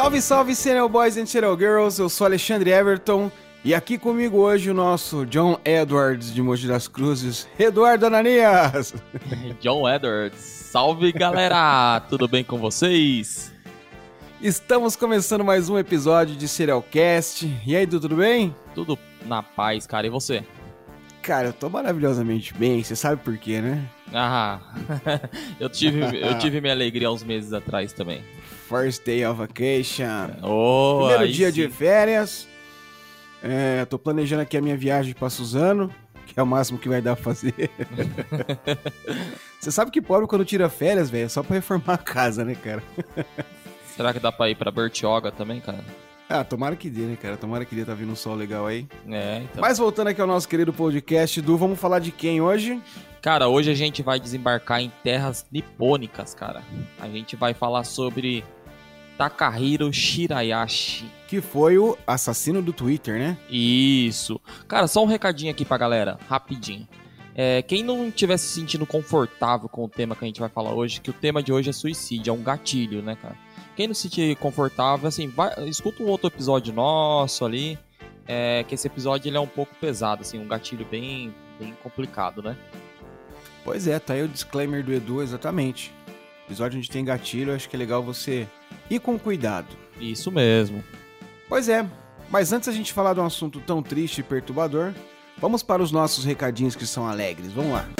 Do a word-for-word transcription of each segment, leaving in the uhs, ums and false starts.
Salve, salve, Serial Boys and Serial Girls, eu sou Alexandre Everton e aqui comigo hoje o nosso John Edwards de Mogi das Cruzes, Eduardo Ananias. John Edwards, salve galera, tudo bem com vocês? Estamos começando mais um episódio de Serialcast, e aí, tudo bem? Tudo na paz, cara, e você? Cara, eu tô maravilhosamente bem, você sabe por quê, né? Ah, eu tive, eu tive minha alegria uns meses atrás também. First day of vacation. Oh, Primeiro aí dia sim. de férias. É, tô planejando aqui a minha viagem pra Suzano, que é o máximo que vai dar pra fazer. Você sabe que pobre quando tira férias, velho, é só pra reformar a casa, né, cara? Será que dá pra ir pra Bertioga também, cara? Ah, tomara que dê, né, cara? Tomara que dê, tá vindo um sol legal aí. É, então. Mas voltando aqui ao nosso querido podcast, Du, vamos falar de quem hoje? Cara, hoje a gente vai desembarcar em terras nipônicas, cara. A gente vai falar sobre Takahiro Shirayashi. Que foi o assassino do Twitter, né? Isso. Cara, só um recadinho aqui pra galera, rapidinho. É, quem não estiver se sentindo confortável com o tema que a gente vai falar hoje, que o tema de hoje é suicídio, é um gatilho, né, cara? Quem não se sentir confortável, assim, vai, escuta um outro episódio nosso ali, é, que esse episódio ele é um pouco pesado, assim, um gatilho bem, bem complicado, né? Pois é, tá aí o disclaimer do Edu, exatamente. Episódio onde tem gatilho, acho que é legal você ir com cuidado. Isso mesmo. Pois é, mas antes a gente falar de um assunto tão triste e perturbador, vamos para os nossos recadinhos que são alegres, vamos lá.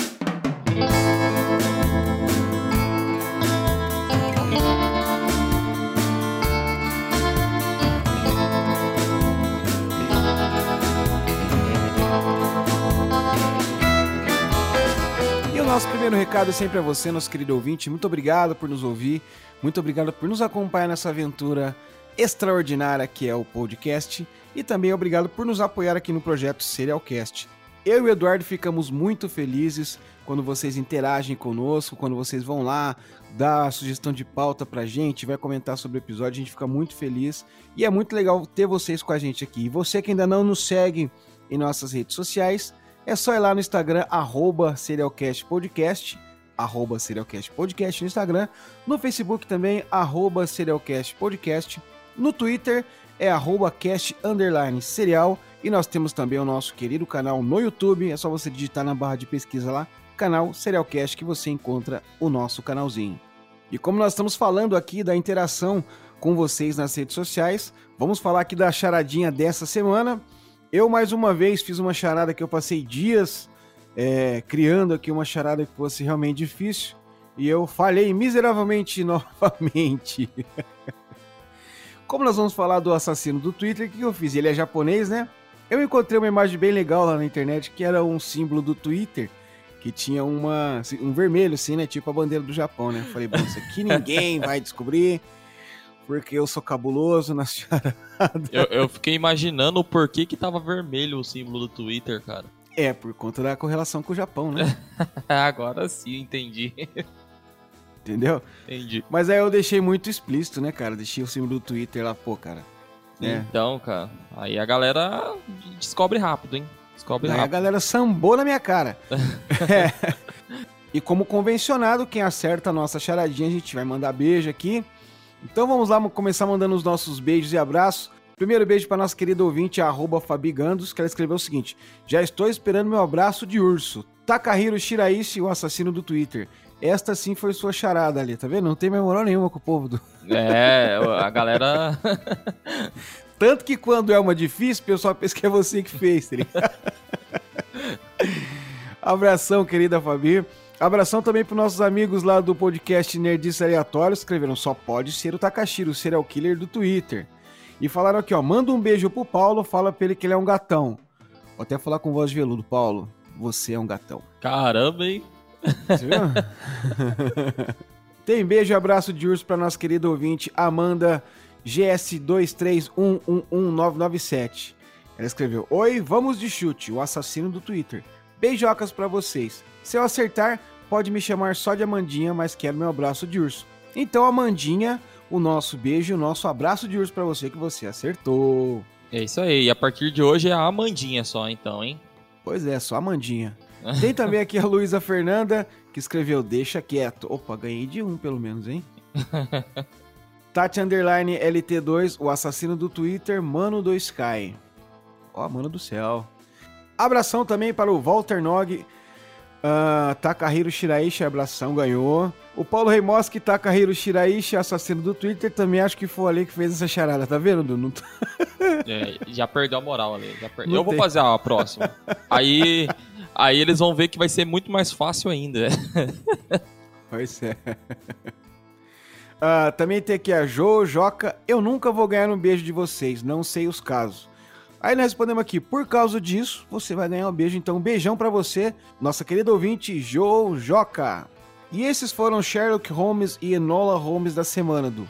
Nosso primeiro recado é sempre a você, nosso querido ouvinte. Muito obrigado por nos ouvir, muito obrigado por nos acompanhar nessa aventura extraordinária que é o podcast e também obrigado por nos apoiar aqui no projeto Serialcast. Eu e o Eduardo ficamos muito felizes quando vocês interagem conosco, quando vocês vão lá dar a sugestão de pauta pra gente, vai comentar sobre o episódio, a gente fica muito feliz e é muito legal ter vocês com a gente aqui. E você que ainda não nos segue em nossas redes sociais, é só ir lá no Instagram, arroba serialcastpodcast, arroba serialcastpodcast no Instagram, no Facebook também, arroba serialcastpodcast, no Twitter é arroba cast underline serial, e nós temos também o nosso querido canal no YouTube, é só você digitar na barra de pesquisa lá, canal Serialcast, que você encontra o nosso canalzinho. E como nós estamos falando aqui da interação com vocês nas redes sociais, vamos falar aqui da charadinha dessa semana. Eu, mais uma vez, fiz uma charada que eu passei dias é, criando aqui uma charada que fosse realmente difícil e eu falhei miseravelmente novamente. Como nós vamos falar do assassino do Twitter, o que eu fiz? Ele é japonês, né? Eu encontrei uma imagem bem legal lá na internet que era um símbolo do Twitter que tinha uma, um vermelho assim, né? Tipo a bandeira do Japão, né? Eu falei, bom, isso aqui ninguém vai descobrir. Porque eu sou cabuloso na charada. Eu, eu fiquei imaginando o porquê que tava vermelho o símbolo do Twitter, cara. É, por conta da correlação com o Japão, né? Agora sim, entendi. Entendeu? Entendi. Mas aí eu deixei muito explícito, né, cara? Deixei o símbolo do Twitter lá, pô, cara. Né? Então, cara, aí a galera descobre rápido, hein? Descobre aí rápido. a galera sambou na minha cara. É. E como convencionado, quem acerta a nossa charadinha, a gente vai mandar beijo aqui. Então vamos lá começar mandando os nossos beijos e abraços. Primeiro beijo para nossa querida ouvinte, arroba Fabigandos, que ela escreveu o seguinte: já estou esperando meu abraço de urso. Takahiro Shirayashi, o assassino do Twitter. Esta sim foi sua charada ali, tá vendo? Não tem mais moral nenhuma com o povo do... É, a galera... Tanto que quando é uma difícil, o pessoal pensa que é você que fez, tá ligado? Abração, querida Fabi. Abração também para nossos amigos lá do podcast Nerdice Aleatório, escreveram: só pode ser o Takahiro, o serial killer do Twitter. E falaram aqui, ó, manda um beijo pro Paulo, fala pra ele que ele é um gatão. Vou até falar com voz de veludo: Paulo, você é um gatão. Caramba, hein? Você viu? Tem beijo e abraço de urso pra nossa querida ouvinte Amanda G S dois três um um um nove nove sete. Ela escreveu: oi, vamos de chute, o assassino do Twitter. Beijocas pra vocês. Se eu acertar, pode me chamar só de Amandinha, mas quero meu abraço de urso. Então, Amandinha, o nosso beijo e o nosso abraço de urso pra você, que você acertou. É isso aí, e a partir de hoje é a Amandinha só, então, hein? Pois é, só Amandinha. Tem também aqui a Luísa Fernanda, que escreveu: deixa quieto. Opa, ganhei de um pelo menos, hein? Tati Underline L T dois, o assassino do Twitter, Mano do Sky. Ó, mano do céu. Abração também para o Walter Nog, uh, Takahiro Shiraishi, abração, ganhou. O Paulo Reimoski, Takahiro Shiraishi, assassino do Twitter, também acho que foi ali que fez essa charada, tá vendo, Du? Não... É, já perdeu a moral ali. Já per... Eu tem. vou fazer a próxima. Aí, aí eles vão ver que vai ser muito mais fácil ainda. Pois é. Uh, também tem aqui a Jo, Joca, eu nunca vou ganhar um beijo de vocês, não sei os casos. Aí nós respondemos aqui, por causa disso, você vai ganhar um beijo, então um beijão pra você, nossa querida ouvinte, Jo, Joca. E esses foram Sherlock Holmes e Enola Holmes da semana, Du.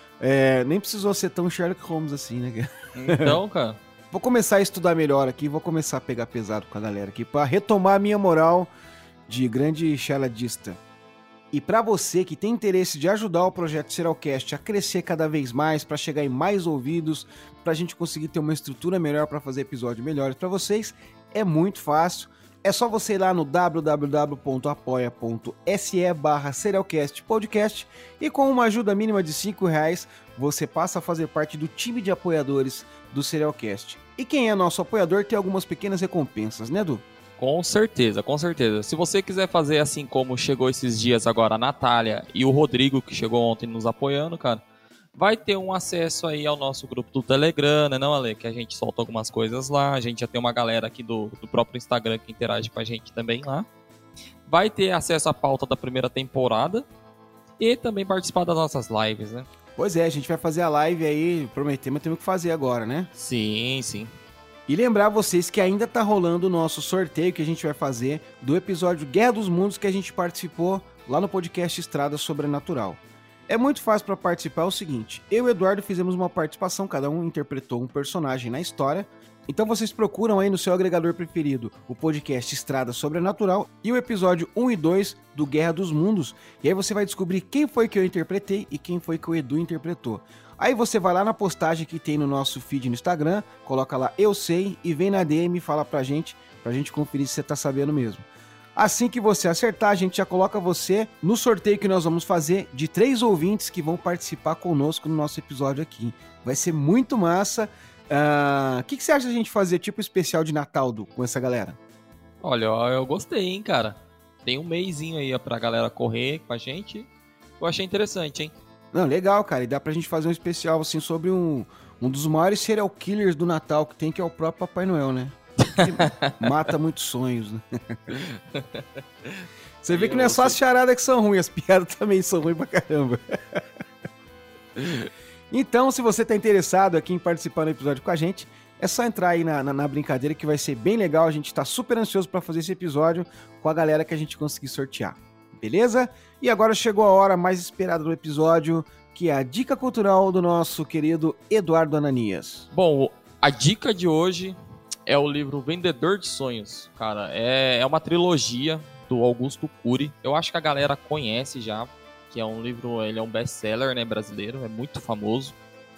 É, nem precisou ser tão Sherlock Holmes assim, né? Então, cara... Vou começar a estudar melhor aqui, vou começar a pegar pesado com a galera aqui, pra retomar a minha moral de grande charadista. E para você que tem interesse de ajudar o projeto Serialcast a crescer cada vez mais, para chegar em mais ouvidos, para a gente conseguir ter uma estrutura melhor para fazer episódios melhores para vocês, é muito fácil. É só você ir lá no w w w ponto apoia ponto s e barra Serialcast Podcast e com uma ajuda mínima de cinco reais você passa a fazer parte do time de apoiadores do Serialcast. E quem é nosso apoiador tem algumas pequenas recompensas, né, Du? Com certeza, com certeza. Se você quiser fazer assim como chegou esses dias agora a Natália e o Rodrigo, que chegou ontem nos apoiando, cara, vai ter um acesso aí ao nosso grupo do Telegram, né, não, Ale? Que a gente solta algumas coisas lá. A gente já tem uma galera aqui do, do próprio Instagram que interage com a gente também lá. Vai ter acesso à pauta da primeira temporada e também participar das nossas lives, né? Pois é, a gente vai fazer a live aí, prometemos, temos que fazer agora, né? Sim, sim. E lembrar vocês que ainda tá rolando o nosso sorteio que a gente vai fazer do episódio Guerra dos Mundos que a gente participou lá no podcast Estrada Sobrenatural. É muito fácil para participar, é o seguinte, eu e o Eduardo fizemos uma participação, cada um interpretou um personagem na história, então vocês procuram aí no seu agregador preferido o podcast Estrada Sobrenatural e o episódio um e dois do Guerra dos Mundos, e aí você vai descobrir quem foi que eu interpretei e quem foi que o Edu interpretou. Aí você vai lá na postagem que tem no nosso feed no Instagram, coloca lá eu sei e vem na D M e fala pra gente, pra gente conferir se você tá sabendo mesmo. Assim que você acertar, a gente já coloca você no sorteio que nós vamos fazer de três ouvintes que vão participar conosco no nosso episódio aqui. Vai ser muito massa. O uh, que, que você acha de a gente fazer tipo especial de Natal, Du, com essa galera? Olha, eu gostei, hein, cara. Tem um meizinho aí pra galera correr com a gente. Eu achei interessante, hein? Não, legal, cara. E dá pra gente fazer um especial, assim, sobre um, um dos maiores serial killers do Natal que tem, que é o próprio Papai Noel, né? Que mata muitos sonhos, né? Você vê que não é só as charadas que são ruins, as piadas também são ruins pra caramba. Então, se você tá interessado aqui em participar do episódio com a gente, é só entrar aí na, na, na brincadeira que vai ser bem legal. A gente tá super ansioso pra fazer esse episódio com a galera que a gente conseguir sortear. Beleza? E agora chegou a hora mais esperada do episódio, que é a dica cultural do nosso querido Eduardo Ananias. Bom, a dica de hoje é o livro Vendedor de Sonhos, cara. É, é uma trilogia do Augusto Cury. Eu acho que a galera conhece já, que é um livro, ele é um best-seller, né, brasileiro, é muito famoso.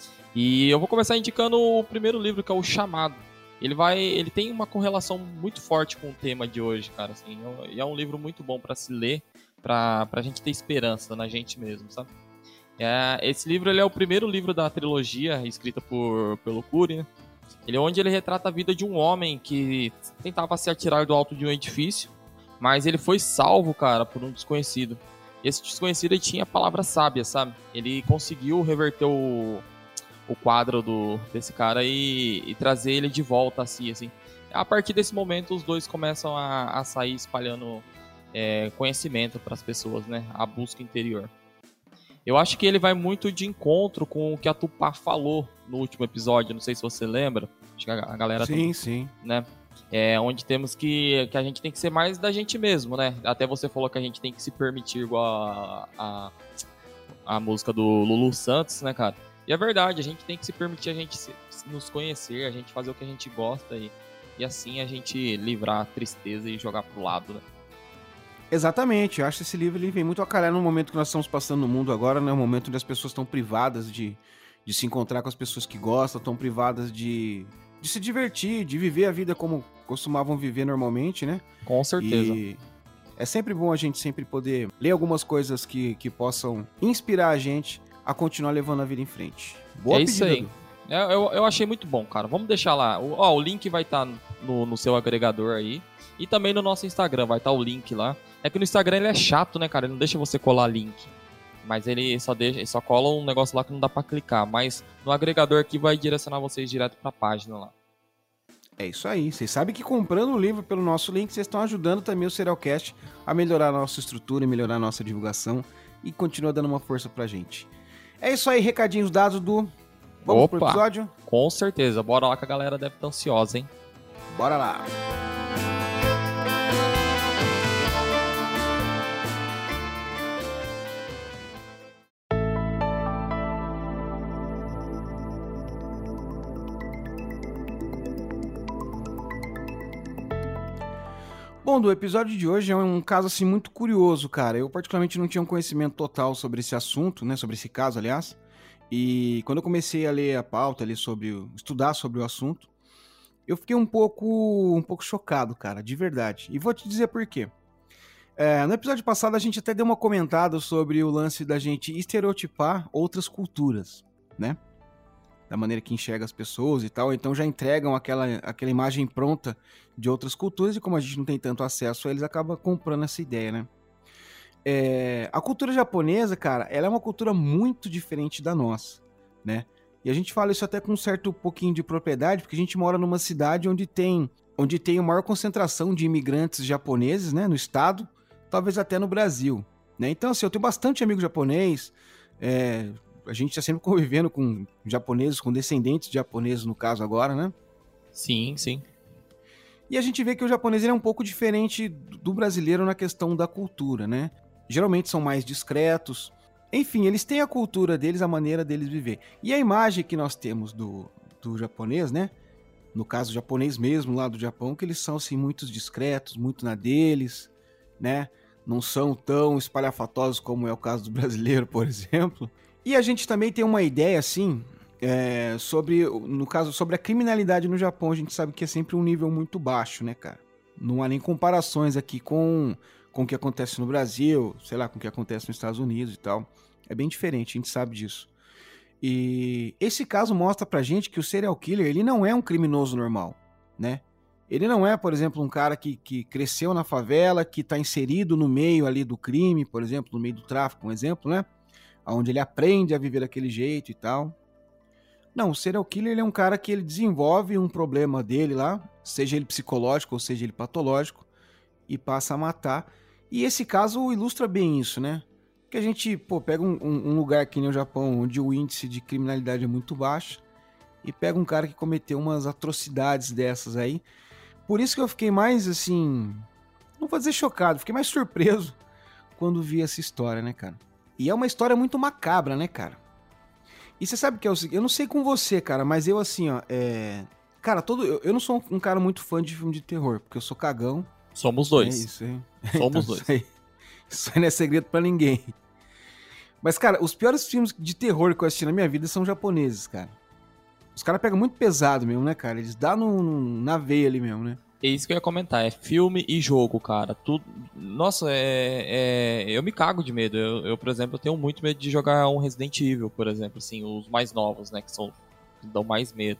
E eu vou começar indicando o primeiro livro, que é O Chamado. Ele vai, ele tem uma correlação muito forte com o tema de hoje, cara. Assim, é um livro muito bom para se ler, pra, pra gente ter esperança na gente mesmo, sabe? É, esse livro ele é o primeiro livro da trilogia escrita por, pelo Cury, né? Ele é onde ele retrata a vida de um homem que tentava se atirar do alto de um edifício, mas ele foi salvo, cara, por um desconhecido. E esse desconhecido ele tinha palavras sábias, sabe? Ele conseguiu reverter o, o quadro do, desse cara e, e trazer ele de volta a si, assim. A partir desse momento, os dois começam a, a sair espalhando é, conhecimento para as pessoas, né? A busca interior. Eu acho que ele vai muito de encontro com o que a Tupá falou no último episódio, não sei se você lembra. Acho que a galera... Sim, tá, sim. Né? É, onde temos que... que a gente tem que ser mais da gente mesmo, né? Até você falou que a gente tem que se permitir igual a, a, a música do Lulu Santos, né, cara? E é verdade, a gente tem que se permitir a gente se, nos conhecer, a gente fazer o que a gente gosta e, e assim a gente livrar a tristeza e jogar pro lado, né? Exatamente, eu acho que esse livro ele vem muito a calhar no momento que nós estamos passando no mundo agora, né? Um momento onde as pessoas estão privadas de, de se encontrar com as pessoas que gostam, estão privadas de, de se divertir, de viver a vida como costumavam viver normalmente, né? Com certeza. E é sempre bom a gente sempre poder ler algumas coisas que, que possam inspirar a gente a continuar levando a vida em frente. Boa é isso pedida, aí. Edu. Eu, eu, eu achei muito bom, cara. Vamos deixar lá. O, ó, o link vai estar tá no, no seu agregador aí. E também no nosso Instagram, vai estar tá o link lá. É que no Instagram ele é chato, né, cara? Ele não deixa você colar link. Mas ele só, deixa, ele só cola um negócio lá que não dá pra clicar. Mas no agregador aqui vai direcionar vocês direto pra página lá. É isso aí. Vocês sabem que comprando o livro pelo nosso link, vocês estão ajudando também o Serialcast a melhorar a nossa estrutura e melhorar a nossa divulgação. E continua dando uma força pra gente. É isso aí, recadinhos dados do... Vamos Opa, pro episódio? Com certeza. Bora lá que a galera deve estar ansiosa, hein? Bora lá. Bom, do episódio de hoje é um caso assim muito curioso, cara. Eu particularmente não tinha um conhecimento total sobre esse assunto, né, sobre esse caso, aliás. E quando eu comecei a ler a pauta ali sobre, estudar sobre o assunto, eu fiquei um pouco, um pouco chocado, cara, de verdade. E vou te dizer por quê. É, no episódio passado a gente até deu uma comentada sobre o lance da gente estereotipar outras culturas, né? Da maneira que enxerga as pessoas e tal, então já entregam aquela, aquela imagem pronta de outras culturas e como a gente não tem tanto acesso, eles acabam comprando essa ideia, né? É, a cultura japonesa, cara, ela é uma cultura muito diferente da nossa, né? E a gente fala isso até com um certo pouquinho de propriedade, porque a gente mora numa cidade onde tem, onde tem a maior concentração de imigrantes japoneses, né, no estado, talvez até no Brasil, né? Então, assim, eu tenho bastante amigo japonês, é, a gente está sempre convivendo com japoneses, com descendentes de japoneses, no caso agora, né? Sim, sim. E a gente vê que o japonês ele é um pouco diferente do brasileiro na questão da cultura, né? Geralmente são mais discretos. Enfim, eles têm a cultura deles, a maneira deles viver. E a imagem que nós temos do, do japonês, né? No caso, o japonês mesmo, lá do Japão, que eles são, assim, muito discretos, muito na deles, né? Não são tão espalhafatosos como é o caso do brasileiro, por exemplo. E a gente também tem uma ideia, assim, é, sobre, no caso, sobre a criminalidade no Japão. A gente sabe que é sempre um nível muito baixo, né, cara? Não há nem comparações aqui com... com o que acontece no Brasil, sei lá, com o que acontece nos Estados Unidos e tal. É bem diferente, a gente sabe disso. E esse caso mostra pra gente que o serial killer, ele não é um criminoso normal, né? Ele não é, por exemplo, um cara que, que cresceu na favela, que tá inserido no meio ali do crime, por exemplo, no meio do tráfico, um exemplo, né? Onde ele aprende a viver daquele jeito e tal. Não, o serial killer, ele é um cara que ele desenvolve um problema dele lá, seja ele psicológico ou seja ele patológico, e passa a matar. E esse caso ilustra bem isso, né? Que a gente, pô, pega um, um lugar aqui no Japão onde o índice de criminalidade é muito baixo e pega um cara que cometeu umas atrocidades dessas aí. Por isso que eu fiquei mais, assim, não vou dizer chocado, fiquei mais surpreso quando vi essa história, né, cara? E é uma história muito macabra, né, cara? E você sabe que é o seguinte, eu não sei com você, cara, mas eu, assim, ó, é... Cara, todo... eu, eu não sou um cara muito fã de filme de terror, porque eu sou cagão. Somos dois. É isso, hein? Somos então, dois. Isso aí, isso aí não é segredo pra ninguém. Mas, cara, os piores filmes de terror que eu assisti na minha vida são japoneses, cara. Os caras pegam muito pesado mesmo, né, cara? Eles dão no, no, na veia ali mesmo, né? É isso que eu ia comentar, é filme e jogo, cara. Tudo... Nossa, é, é... eu me cago de medo. Eu, eu, por exemplo, eu tenho muito medo de jogar um Resident Evil, por exemplo, assim, os mais novos, né, que são que dão mais medo.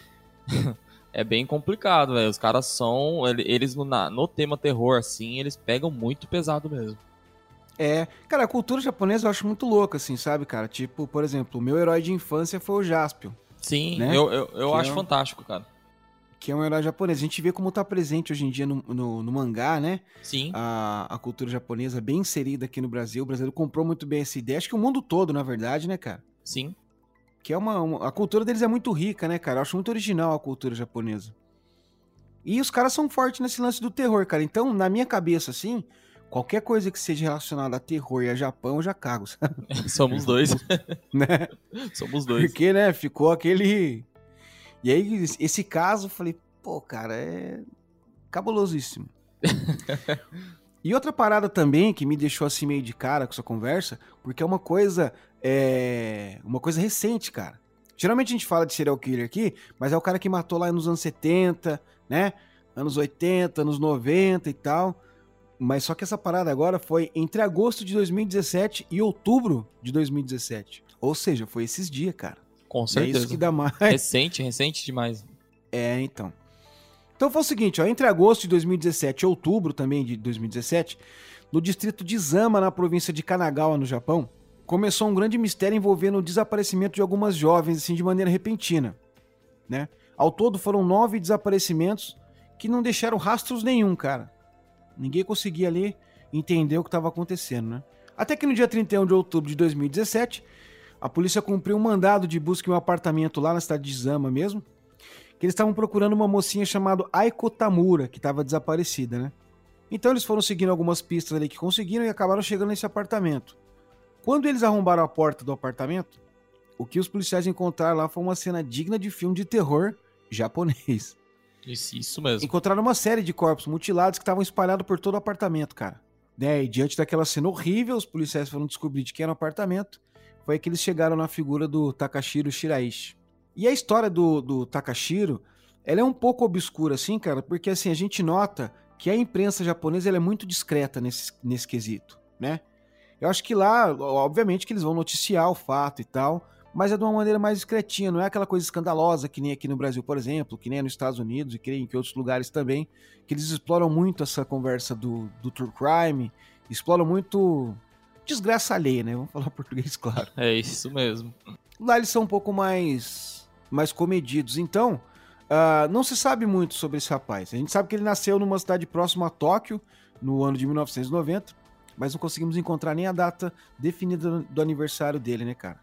É bem complicado, velho. Os caras são, eles no, no tema terror, assim, eles pegam muito pesado mesmo. É, cara, a cultura japonesa eu acho muito louca, assim, sabe, cara? Tipo, por exemplo, o meu herói de infância foi o Jaspion. Sim, né? eu, eu, eu acho é um... fantástico, cara. Que é um herói japonês. A gente vê como tá presente hoje em dia no, no, no mangá, né? Sim. A, a cultura japonesa bem inserida aqui no Brasil. O brasileiro comprou muito bem essa ideia. Acho que o mundo todo, na verdade, né, cara? Sim. Que é uma, uma... A cultura deles é muito rica, né, cara? Eu acho muito original a cultura japonesa. E os caras são fortes nesse lance do terror, cara. Então, na minha cabeça, assim, qualquer coisa que seja relacionada a terror e a Japão, eu já cago, sabe? Somos dois. Né? Somos dois. Porque, né, ficou aquele... E aí, esse caso, eu falei, pô, cara, é cabulosíssimo. E outra parada também que me deixou assim meio de cara com essa conversa, porque é uma coisa, é... uma coisa recente, cara. Geralmente a gente fala de serial killer aqui, mas é o cara que matou lá nos anos setenta, né? Anos oitenta, anos noventa e tal. Mas só que essa parada agora foi entre agosto de dois mil e dezessete e outubro de dois mil e dezessete. Ou seja, foi esses dias, cara. Com certeza. É isso que dá mais. Recente, recente demais. É, então. Então foi o seguinte, ó, entre agosto de dois mil e dezessete e outubro também de dois mil e dezessete, no distrito de Zama, na província de Kanagawa, no Japão, começou um grande mistério envolvendo o desaparecimento de algumas jovens, assim, de maneira repentina, né? Ao todo foram nove desaparecimentos que não deixaram rastros nenhum, cara. Ninguém conseguia ali entender o que estava acontecendo, né? Até que no dia trinta e um de outubro de dois mil e dezessete, a polícia cumpriu um mandado de busca em um apartamento lá na cidade de Zama mesmo, que eles estavam procurando uma mocinha chamada Aiko Tamura, que estava desaparecida, né? Então eles foram seguindo algumas pistas ali que conseguiram e acabaram chegando nesse apartamento. Quando eles arrombaram a porta do apartamento, o que os policiais encontraram lá foi uma cena digna de filme de terror japonês. Isso, isso mesmo. Encontraram uma série de corpos mutilados que estavam espalhados por todo o apartamento, cara. Né? E diante daquela cena horrível, os policiais foram descobrir de quem era o apartamento. Foi aí que eles chegaram na figura do Takashiro Shiraishi. E a história do, do Takashiro, ela é um pouco obscura, assim, cara, porque assim, a gente nota que a imprensa japonesa ela é muito discreta nesse, nesse quesito, né? Eu acho que lá, obviamente que eles vão noticiar o fato e tal, mas é de uma maneira mais discretinha, não é aquela coisa escandalosa que nem aqui no Brasil, por exemplo, que nem nos Estados Unidos e que nem em outros lugares também, que eles exploram muito essa conversa do, do true crime, exploram muito desgraça alheia, né? Vamos falar português, claro. É isso mesmo. Lá eles são um pouco mais, mais comedidos. Então, uh, não se sabe muito sobre esse rapaz. A gente sabe que ele nasceu numa cidade próxima a Tóquio, no ano de mil novecentos e noventa, mas não conseguimos encontrar nem a data definida do aniversário dele, né, cara?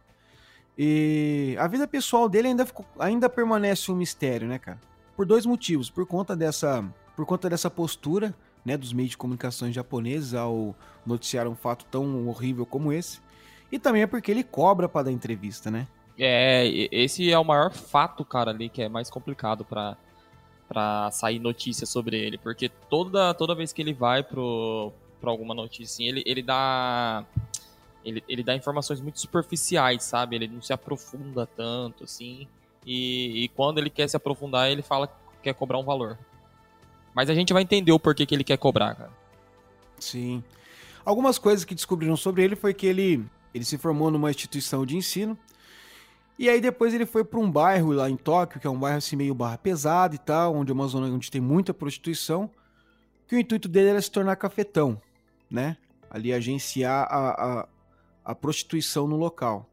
E a vida pessoal dele ainda, ficou, ainda permanece um mistério, né, cara? Por dois motivos. Por conta dessa, por conta dessa postura, né, dos meios de comunicação japoneses ao noticiar um fato tão horrível como esse. E também é porque ele cobra pra dar entrevista, né? É, esse é o maior fato, cara, ali, que é mais complicado pra, pra sair notícia sobre ele. Porque toda, toda vez que ele vai pro, pra alguma notícia, ele, ele dá... Ele, ele dá informações muito superficiais, sabe? Ele não se aprofunda tanto, assim. E, e quando ele quer se aprofundar, ele fala que quer cobrar um valor. Mas a gente vai entender o porquê que ele quer cobrar, cara. Sim. Algumas coisas que descobriram sobre ele foi que ele, ele se formou numa instituição de ensino. E aí depois ele foi para um bairro lá em Tóquio, que é um bairro assim meio barra pesada e tal, onde é uma zona onde tem muita prostituição. Que o intuito dele era se tornar cafetão, né? Ali agenciar a... a a prostituição no local.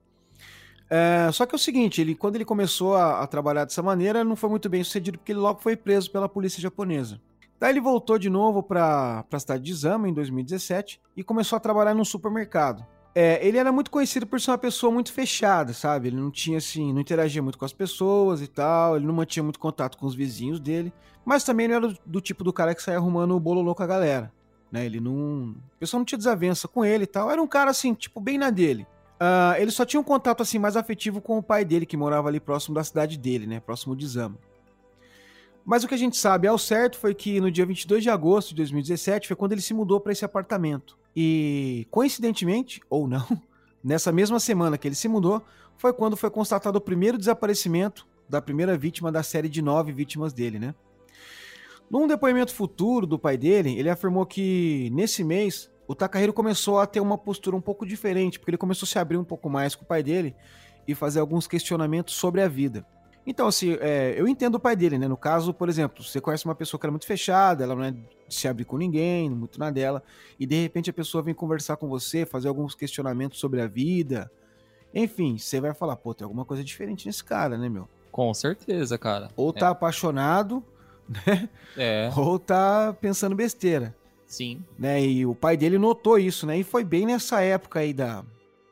É, só que é o seguinte, ele, quando ele começou a, a trabalhar dessa maneira, não foi muito bem sucedido, porque ele logo foi preso pela polícia japonesa. Daí ele voltou de novo para a cidade de Zama, em dois mil e dezessete, e começou a trabalhar num supermercado. É, ele era muito conhecido por ser uma pessoa muito fechada, sabe? Ele não tinha, assim, não interagia muito com as pessoas e tal, ele não mantinha muito contato com os vizinhos dele, mas também não era do, do tipo do cara que saia arrumando o bololô com a galera. Né, ele não... O pessoal não tinha desavença com ele e tal. Era um cara, assim, tipo, bem na dele. Uh, ele só tinha um contato, assim, mais afetivo com o pai dele, que morava ali próximo da cidade dele, né? Próximo de Zama. Mas o que a gente sabe ao certo foi que no dia vinte e dois de agosto de dois mil e dezessete foi quando ele se mudou para esse apartamento. E, coincidentemente, ou não, nessa mesma semana que ele se mudou, foi quando foi constatado o primeiro desaparecimento da primeira vítima da série de nove vítimas dele, né? Num depoimento futuro do pai dele, ele afirmou que, nesse mês, o Takahiro começou a ter uma postura um pouco diferente, porque ele começou a se abrir um pouco mais com o pai dele e fazer alguns questionamentos sobre a vida. Então, assim, é, eu entendo o pai dele, né? No caso, por exemplo, você conhece uma pessoa que era muito fechada, ela não é de se abrir com ninguém, muito na dela, e de repente a pessoa vem conversar com você, fazer alguns questionamentos sobre a vida. Enfim, você vai falar, pô, tem alguma coisa diferente nesse cara, né, meu? Com certeza, cara. Ou tá é. apaixonado... Né? É. Ou tá pensando besteira. Sim. Né? E o pai dele notou isso, né? E foi bem nessa época aí da...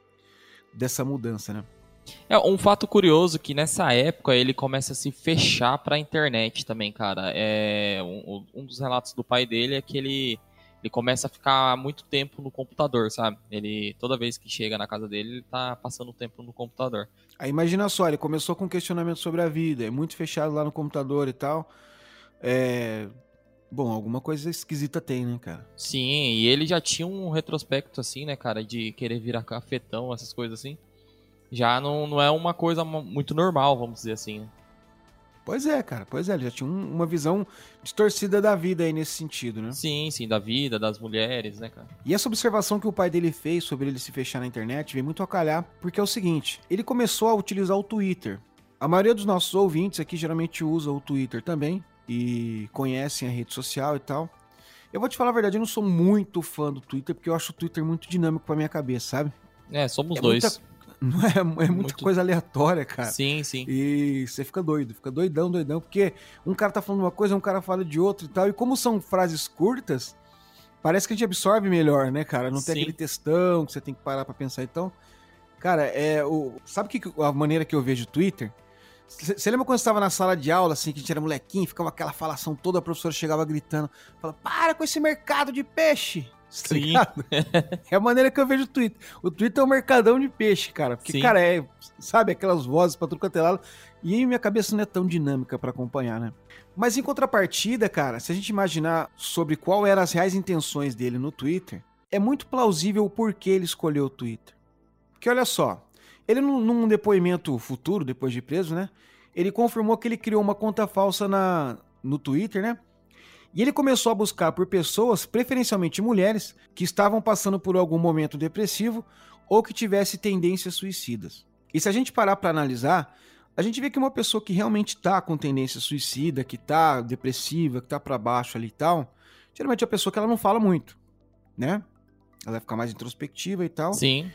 dessa mudança, né? É um fato curioso que nessa época ele começa a se fechar pra internet também, cara. É, um, um dos relatos do pai dele é que ele, ele começa a ficar muito tempo no computador, sabe? Ele, toda vez que chega na casa dele, ele tá passando tempo no computador. Aí imagina só, ele começou com questionamento sobre a vida, é muito fechado lá no computador e tal... É... Bom, alguma coisa esquisita tem, né, cara? Sim, e ele já tinha um retrospecto, assim, né, cara, de querer virar cafetão, essas coisas assim. Já não, não é uma coisa muito normal, vamos dizer assim, né? Pois é, cara, pois é, ele já tinha um, uma visão distorcida da vida aí nesse sentido, né? Sim, sim, da vida, das mulheres, né, cara? E essa observação que o pai dele fez sobre ele se fechar na internet vem muito a calhar, porque é o seguinte, ele começou a utilizar o Twitter. A maioria dos nossos ouvintes aqui geralmente usa o Twitter também, e conhecem a rede social e tal. Eu vou te falar a verdade, eu não sou muito fã do Twitter, porque eu acho o Twitter muito dinâmico pra minha cabeça, sabe? É, somos é dois. Muita... Não é, é muita muito... coisa aleatória, cara. Sim, sim. E você fica doido, fica doidão, doidão, porque um cara tá falando uma coisa, um cara fala de outra e tal, e como são frases curtas, parece que a gente absorve melhor, né, cara? Não tem sim. aquele textão que você tem que parar pra pensar. Então, cara, é o... sabe que a maneira que eu vejo o Twitter? Você lembra quando você estava na sala de aula, assim, que a gente era molequinho, ficava aquela falação toda, a professora chegava gritando, falava, para com esse mercado de peixe! Tá Sim. É a maneira que eu vejo o Twitter. O Twitter é um mercadão de peixe, cara. Porque, sim. cara, é, sabe, aquelas vozes pra tudo quanto é lado. E aí minha cabeça não é tão dinâmica pra acompanhar, né? Mas em contrapartida, cara, se a gente imaginar sobre qual eram as reais intenções dele no Twitter, é muito plausível o porquê ele escolheu o Twitter. Porque olha só, ele num, num depoimento futuro, depois de preso, né? Ele confirmou que ele criou uma conta falsa na, no Twitter, né? E ele começou a buscar por pessoas, preferencialmente mulheres, que estavam passando por algum momento depressivo ou que tivesse tendências suicidas. E se a gente parar para analisar, a gente vê que uma pessoa que realmente está com tendência suicida, que está depressiva, que está para baixo ali e tal, geralmente é uma pessoa que ela não fala muito, né? Ela vai ficar mais introspectiva e tal. Sim.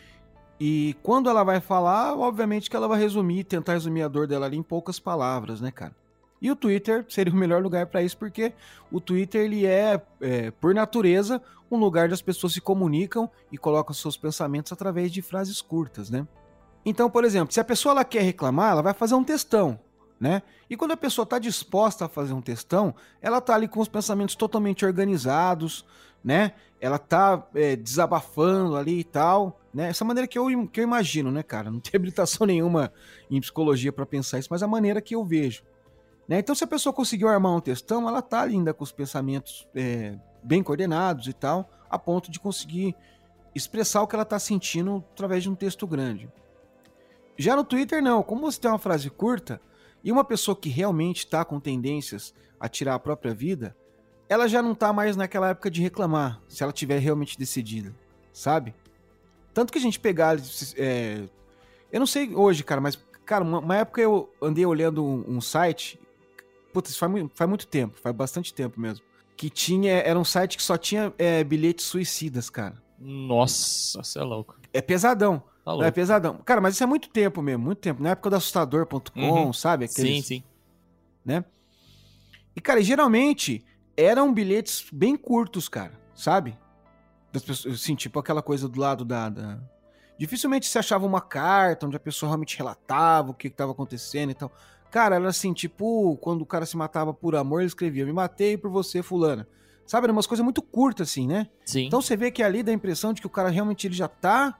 E quando ela vai falar, obviamente que ela vai resumir, tentar resumir a dor dela ali em poucas palavras, né, cara? E o Twitter seria o melhor lugar para isso, porque o Twitter, ele é, é, por natureza, um lugar onde as pessoas se comunicam e colocam seus pensamentos através de frases curtas, né? Então, por exemplo, se a pessoa ela quer reclamar, ela vai fazer um textão, né? E quando a pessoa está disposta a fazer um textão, ela tá ali com os pensamentos totalmente organizados, né? Ela tá é, desabafando ali e tal, né? Essa maneira que eu, que eu imagino, né, cara? Não tem habilitação nenhuma em psicologia para pensar isso, mas a maneira que eu vejo. Né? Então, se a pessoa conseguiu armar um textão, ela tá ainda com os pensamentos é, bem coordenados e tal, a ponto de conseguir expressar o que ela tá sentindo através de um texto grande. Já no Twitter, não. Como você tem uma frase curta e uma pessoa que realmente tá com tendências a tirar a própria vida, ela já não tá mais naquela época de reclamar, se ela tiver realmente decidida, sabe? Tanto que a gente pegar... É, eu não sei hoje, cara, mas, cara, uma, uma época eu andei olhando um, um site... Putz, isso faz, faz muito tempo, faz bastante tempo mesmo. Que tinha, era um site que só tinha é, bilhetes suicidas, cara. Nossa, você é louco. É pesadão. Tá Não, é pesadão. Cara, mas isso é muito tempo mesmo, muito tempo. Na época do assustador ponto com, uhum. Sabe? Sim, Aqueles, sim. Né? E, cara, geralmente eram bilhetes bem curtos, cara, sabe? Das pessoas, assim, tipo aquela coisa do lado da... da... Dificilmente se achava uma carta onde a pessoa realmente relatava o que estava acontecendo e tal. Cara, era assim, tipo, quando o cara se matava por amor, ele escrevia, me matei por você, fulana. Sabe, eram umas coisas muito curtas, assim, né? Sim. Então você vê que ali dá a impressão de que o cara realmente ele já tá...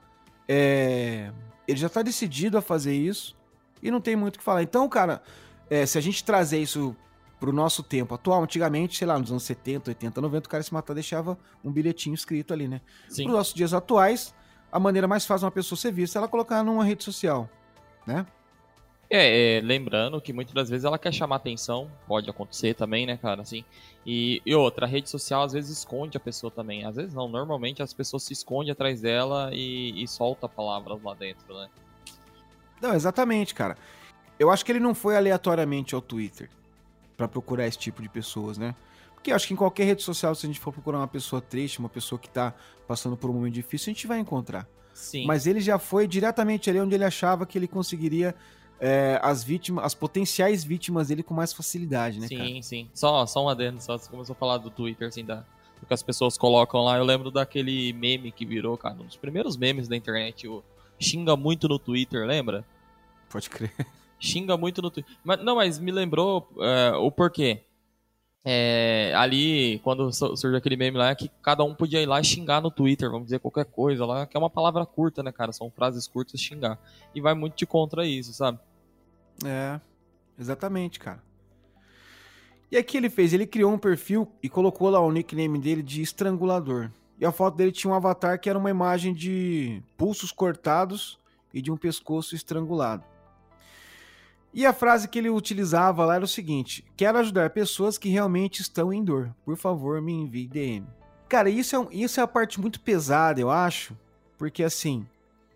É, ele já tá decidido a fazer isso e não tem muito o que falar. Então, cara, é, se a gente trazer isso pro nosso tempo atual, antigamente, sei lá, nos anos setenta, oitenta, noventa, o cara se matar deixava um bilhetinho escrito ali, né? Sim. Pros nossos dias atuais, a maneira mais fácil de uma pessoa ser vista é ela colocar numa rede social, né? É, é, lembrando que muitas das vezes ela quer chamar atenção, pode acontecer também, né, cara, assim, e, e outra, a rede social às vezes esconde a pessoa também, às vezes não, normalmente as pessoas se escondem atrás dela e, e solta palavras lá dentro, né. Não, exatamente, cara. Eu acho que ele não foi aleatoriamente ao Twitter pra procurar esse tipo de pessoas, né, porque eu acho que em qualquer rede social, se a gente for procurar uma pessoa triste, uma pessoa que tá passando por um momento difícil, a gente vai encontrar. Sim. Mas ele já foi diretamente ali onde ele achava que ele conseguiria... É, as vítimas, as potenciais vítimas dele com mais facilidade, né, sim, cara? Sim, sim. Só, só um adendo, só você começou a falar do Twitter, assim, da, do que as pessoas colocam lá. Eu lembro daquele meme que virou, cara, um dos primeiros memes da internet, o xinga muito no Twitter, lembra? Pode crer. Xinga muito no Twitter. Mas, não, mas me lembrou é, o porquê. É, ali, quando surgiu aquele meme lá, é que cada um podia ir lá e xingar no Twitter, vamos dizer qualquer coisa lá, que é uma palavra curta, né, cara? São frases curtas, xingar. E vai muito de contra isso, sabe? É, exatamente, cara. E aí o que ele fez? Ele criou um perfil e colocou lá o nickname dele de Estrangulador. E a foto dele tinha um avatar que era uma imagem de pulsos cortados e de um pescoço estrangulado. E a frase que ele utilizava lá era o seguinte: quero ajudar pessoas que realmente estão em dor. Por favor, me envie D M. Cara, isso é, um, isso é a parte muito pesada, eu acho. Porque assim,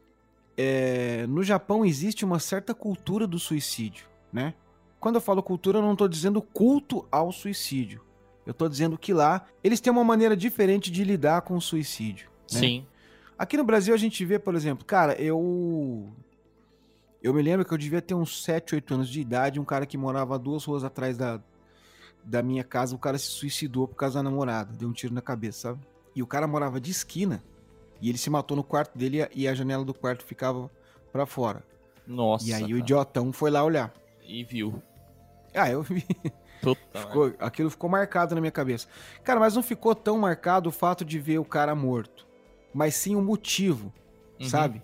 é, no Japão existe uma certa cultura do suicídio, né? Quando eu falo cultura, eu não tô dizendo culto ao suicídio. Eu tô dizendo que lá eles têm uma maneira diferente de lidar com o suicídio. Né? Sim. Aqui no Brasil a gente vê, por exemplo, cara, eu... Eu me lembro que eu devia ter uns sete, oito anos de idade, um cara que morava duas ruas atrás da, da minha casa, o cara se suicidou por causa da namorada, deu um tiro na cabeça, sabe? E o cara morava de esquina, e ele se matou no quarto dele e a janela do quarto ficava pra fora. Nossa. E aí cara. o idiotão foi lá olhar. E viu. Ah, eu vi. Puta, ficou, aquilo ficou marcado na minha cabeça. Cara, mas não ficou tão marcado o fato de ver o cara morto, mas sim o motivo, uhum. sabe?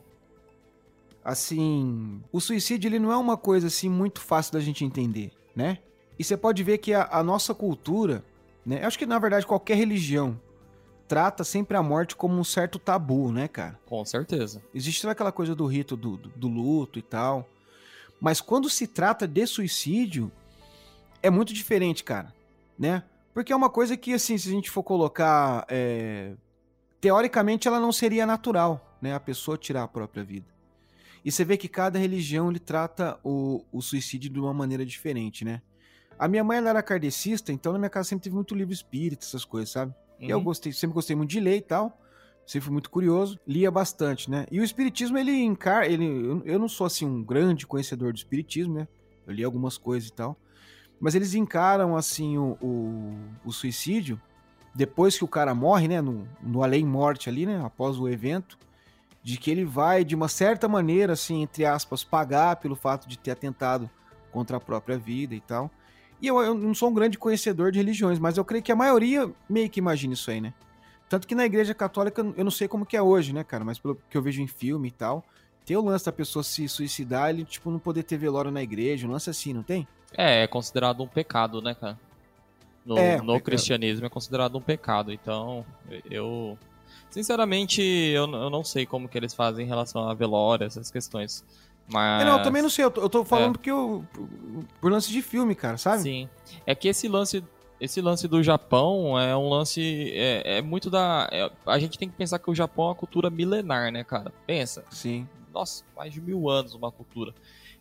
Assim, o suicídio ele não é uma coisa assim muito fácil da gente entender, né? E você pode ver que a, a nossa cultura, né? Eu acho que na verdade qualquer religião trata sempre a morte como um certo tabu, né, cara? Com certeza. Existe toda aquela coisa do rito do, do, do luto e tal. Mas quando se trata de suicídio, é muito diferente, cara, né? Porque é uma coisa que, assim, se a gente for colocar... É... Teoricamente, ela não seria natural, né? A pessoa tirar a própria vida. E você vê que cada religião, ele trata o, o suicídio de uma maneira diferente, né? A minha mãe, ela era kardecista, então na minha casa sempre teve muito livro espírita, essas coisas, sabe? Uhum. E eu gostei, sempre gostei muito de ler e tal. Sempre fui muito curioso, lia bastante, né? E o espiritismo, ele encara... Ele, eu, eu não sou, assim, um grande conhecedor do espiritismo, né? Eu li algumas coisas e tal. Mas eles encaram, assim, o, o, o suicídio, depois que o cara morre, né? No, no além-morte ali, né? Após o evento, de que ele vai, de uma certa maneira, assim, entre aspas, pagar pelo fato de ter atentado contra a própria vida e tal. E eu, eu não sou um grande conhecedor de religiões, mas eu creio que a maioria meio que imagina isso aí, né? Tanto que na igreja católica, eu não sei como que é hoje, né, cara? Mas pelo que eu vejo em filme e tal, tem o lance da pessoa se suicidar e, tipo, não poder ter velório na igreja, um lance assim, não tem? É, é considerado um pecado, né, cara? No, é, no cristianismo é considerado um pecado, então eu... Sinceramente, eu, eu não sei como que eles fazem em relação a velório, essas questões, mas... É, não, eu também não sei, eu tô, eu tô falando é. porque eu... Por lance de filme, cara, sabe? Sim, é que esse lance... Esse lance do Japão é um lance... É, é muito da... É, a gente tem que pensar que o Japão é uma cultura milenar, né, cara? Pensa. Sim. Nossa, mais de mil anos uma cultura.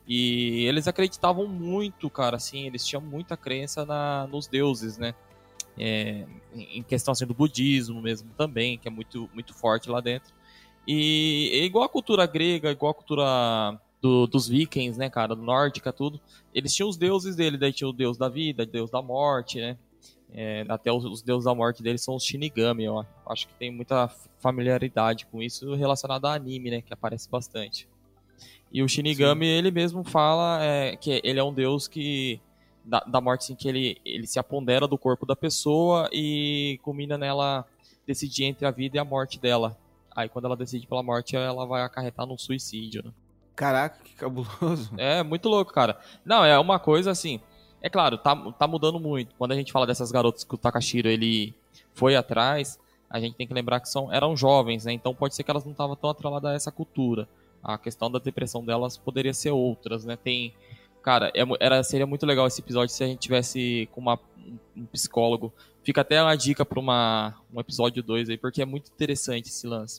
E eles acreditavam muito, cara, assim, eles tinham muita crença na, nos deuses, né? É, em questão assim, do budismo mesmo também, que é muito, muito forte lá dentro. E é igual a cultura grega, igual a cultura do, dos vikings, né, cara, do nórdica, tudo. Eles tinham os deuses dele, daí tinha o deus da vida, o deus da morte, né? É, até os, os deuses da morte deles são os Shinigami, eu acho que tem muita familiaridade com isso relacionado a anime, né, que aparece bastante. E o Shinigami, Sim. ele mesmo fala é, que ele é um deus que da, da morte, assim, que ele, ele se apondera do corpo da pessoa e culmina nela decidir entre a vida e a morte dela. Aí quando ela decide pela morte, ela vai acarretar num suicídio, né? Caraca, que cabuloso. É, muito louco, cara. Não, é uma coisa assim... É claro, tá, tá mudando muito. Quando a gente fala dessas garotas que o Takashiro ele foi atrás, a gente tem que lembrar que são, eram jovens, né? Então pode ser que elas não estavam tão atreladas a essa cultura. A questão da depressão delas poderia ser outras, né? Tem... Cara, é, era, seria muito legal esse episódio se a gente tivesse com uma, um psicólogo. Fica até uma dica para uma, um episódio dois aí, porque é muito interessante esse lance.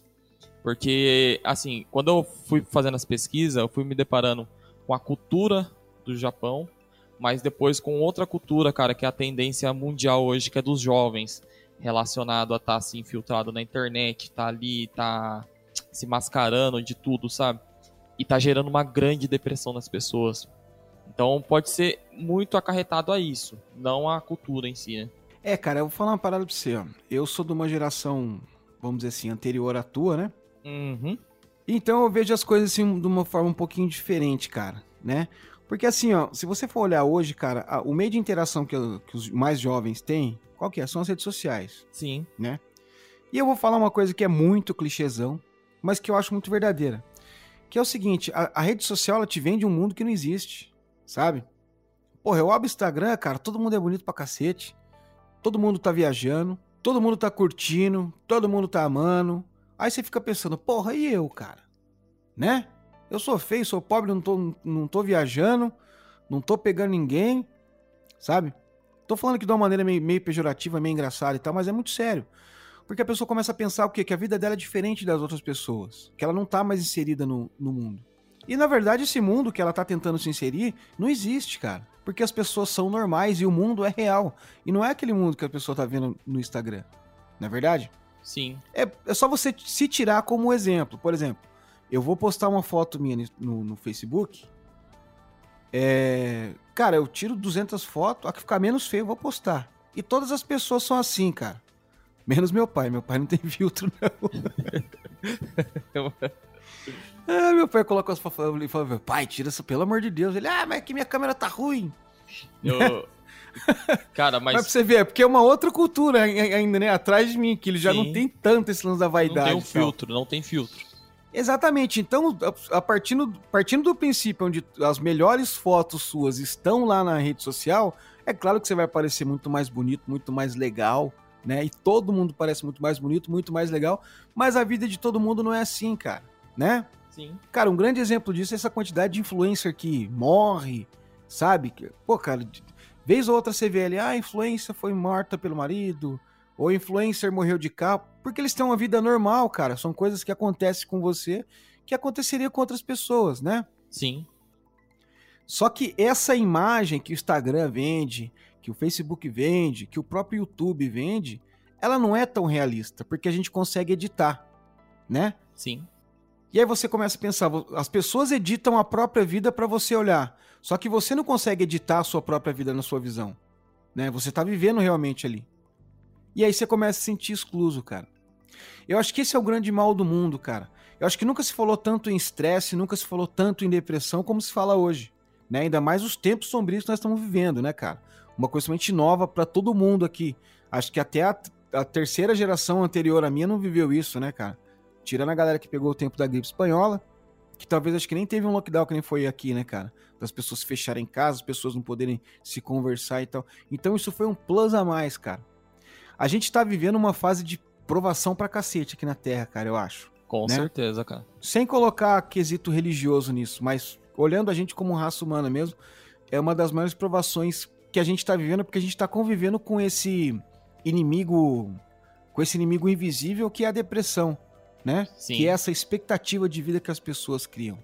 Porque, assim, quando eu fui fazendo as pesquisas, eu fui me deparando com a cultura do Japão, mas depois com outra cultura, cara, que é a tendência mundial hoje, que é dos jovens, relacionado a estar tá, assim, infiltrado na internet, tá ali, tá se mascarando de tudo, sabe? E tá gerando uma grande depressão nas pessoas. Então pode ser muito acarretado a isso, não a cultura em si, né? É, cara, eu vou falar uma parada pra você, ó. Eu sou de uma geração, vamos dizer assim, anterior à tua, né? Uhum. Então eu vejo as coisas assim de uma forma um pouquinho diferente, cara, né? Porque assim, ó, se você for olhar hoje, cara, a, o meio de interação que, que os mais jovens têm, qual que é? São as redes sociais. Sim. Né? E eu vou falar uma coisa que é muito clichêzão, mas que eu acho muito verdadeira. Que é o seguinte, a, a rede social, ela te vende um mundo que não existe, sabe? Porra, eu abro o Instagram, cara, todo mundo é bonito pra cacete, todo mundo tá viajando, todo mundo tá curtindo, todo mundo tá amando. Aí você fica pensando, porra, e eu, cara? Né? Eu sou feio, sou pobre, não tô, não tô viajando, não tô pegando ninguém, sabe? Tô falando aqui de uma maneira meio, meio pejorativa, meio engraçada e tal, mas é muito sério. Porque a pessoa começa a pensar o quê? Que a vida dela é diferente das outras pessoas. Que ela não tá mais inserida no, no mundo. E, na verdade, esse mundo que ela tá tentando se inserir não existe, cara. Porque as pessoas são normais e o mundo é real. E não é aquele mundo que a pessoa tá vendo no Instagram. Não é verdade? Sim. É, é só você se tirar como exemplo. Por exemplo, eu vou postar uma foto minha no, no Facebook. É... Cara, eu tiro duzentas fotos, a que ficar menos feio eu vou postar. E todas as pessoas são assim, cara. Menos meu pai. Meu pai não tem filtro, não. Ah, meu pai coloca as fotos e fala, pai, tira isso, pelo amor de Deus. Ele, ah, mas aqui minha câmera tá ruim. Eu... Cara, mas... Mas pra você ver, é porque é uma outra cultura ainda, né? Atrás de mim, que ele já Sim. não tem tanto esse lance da vaidade. Não tem um filtro, não tem filtro. Exatamente. Então, a, a partindo, partindo do princípio onde as melhores fotos suas estão lá na rede social, é claro que você vai parecer muito mais bonito, muito mais legal, né? E todo mundo parece muito mais bonito, muito mais legal, mas a vida de todo mundo não é assim, cara, né? Sim. Cara, um grande exemplo disso é essa quantidade de influencer que morre, sabe? Pô, cara, vez ou outra você vê ali, ah, a influencer foi morta pelo marido, ou influencer morreu de carro, porque eles têm uma vida normal, cara, são coisas que acontecem com você, que aconteceria com outras pessoas, né? Sim. Só que essa imagem que o Instagram vende, que o Facebook vende, que o próprio YouTube vende, ela não é tão realista, porque a gente consegue editar, né? Sim. E aí você começa a pensar, as pessoas editam a própria vida para você olhar, só que você não consegue editar a sua própria vida na sua visão, né? Você tá vivendo realmente ali. E aí você começa a se sentir excluso, cara. Eu acho que esse é o grande mal do mundo, cara. Eu acho que nunca se falou tanto em estresse, nunca se falou tanto em depressão como se fala hoje, né? Ainda mais os tempos sombrios que nós estamos vivendo, né, cara? Uma coisa totalmente nova para todo mundo aqui. Acho que até a, a terceira geração anterior à minha não viveu isso, né, cara? Tirando a galera que pegou o tempo da gripe espanhola, que talvez acho que nem teve um lockdown que nem foi aqui, né, cara? Das pessoas se fecharem em casa, as pessoas não poderem se conversar e tal. Então isso foi um plus a mais, cara. A gente tá vivendo uma fase de provação pra cacete aqui na Terra, cara, eu acho. Com né? certeza, cara. Sem colocar quesito religioso nisso, mas olhando a gente como raça humana mesmo, é uma das maiores provações que a gente tá vivendo, porque a gente tá convivendo com esse inimigo, com esse inimigo invisível que é a depressão, né? Sim. Que é essa expectativa de vida que as pessoas criam.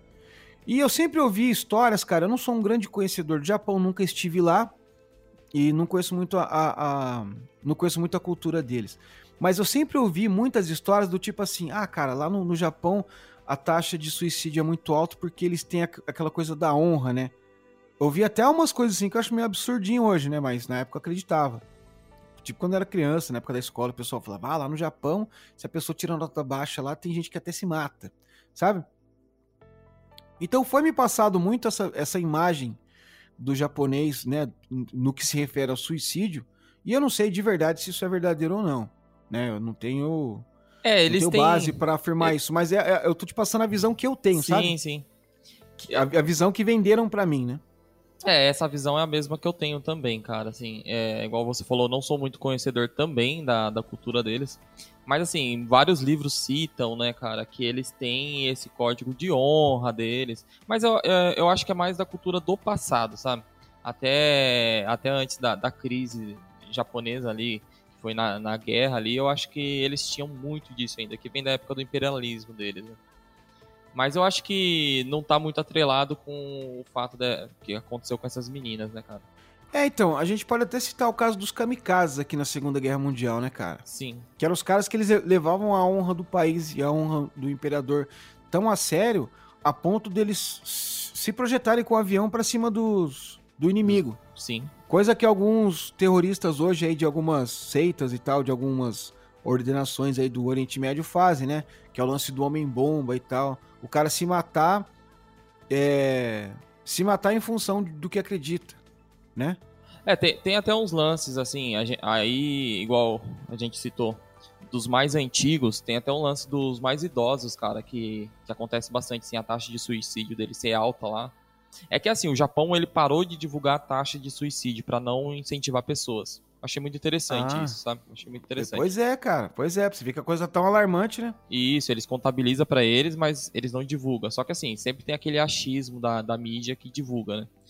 E eu sempre ouvi histórias, cara, eu não sou um grande conhecedor do Japão, nunca estive lá e não conheço muito a, a, a não conheço muito a cultura deles. Mas eu sempre ouvi muitas histórias do tipo assim, ah, cara, lá no, no Japão a taxa de suicídio é muito alta porque eles têm a, aquela coisa da honra, né? Eu ouvi até umas coisas assim que eu acho meio absurdinho hoje, né? Mas na época eu acreditava. Tipo, quando eu era criança, na época da escola, o pessoal falava, ah, lá no Japão, se a pessoa tira nota baixa lá, tem gente que até se mata, sabe? Então foi me passado muito essa, essa imagem do japonês, né, no que se refere ao suicídio, e eu não sei de verdade se isso é verdadeiro ou não, né? Eu não tenho, é, eles não tenho têm... base para afirmar é... isso, mas é, é, eu tô te passando a visão que eu tenho, sim, sabe? Sim, sim. A, a visão que venderam para mim, né? É, essa visão é a mesma que eu tenho também, cara, assim, é, igual você falou, não sou muito conhecedor também da, da cultura deles, mas assim, vários livros citam, né, cara, que eles têm esse código de honra deles, mas eu, eu acho que é mais da cultura do passado, sabe, até, até antes da, da crise japonesa ali, que foi na, na guerra ali, eu acho que eles tinham muito disso ainda, que vem da época do imperialismo deles, né? Mas eu acho que não tá muito atrelado com o fato de, que aconteceu com essas meninas, né, cara? É, então, a gente pode até citar o caso dos kamikazes aqui na Segunda Guerra Mundial, né, cara? Sim. Que eram os caras que eles levavam a honra do país e a honra do imperador tão a sério, a ponto deles se projetarem com o avião pra cima dos, do inimigo. Sim. Coisa que alguns terroristas hoje aí de algumas seitas e tal, de algumas ordenações aí do Oriente Médio fazem, né? Que é o lance do homem-bomba e tal. O cara se matar, é, se matar em função do que acredita, né? É, tem, tem até uns lances, assim, a gente, aí, igual a gente citou, dos mais antigos, tem até um lance dos mais idosos, cara, que, que acontece bastante, assim, a taxa de suicídio dele ser alta lá. É que, assim, o Japão, ele parou de divulgar a taxa de suicídio pra não incentivar pessoas. Achei muito interessante ah, isso, sabe? Achei muito interessante. Pois é, cara. Pois é. Pra você ver que a coisa tá tão alarmante, né? Isso, eles contabilizam pra eles, mas eles não divulgam. Só que assim, sempre tem aquele achismo da, da mídia que divulga, né?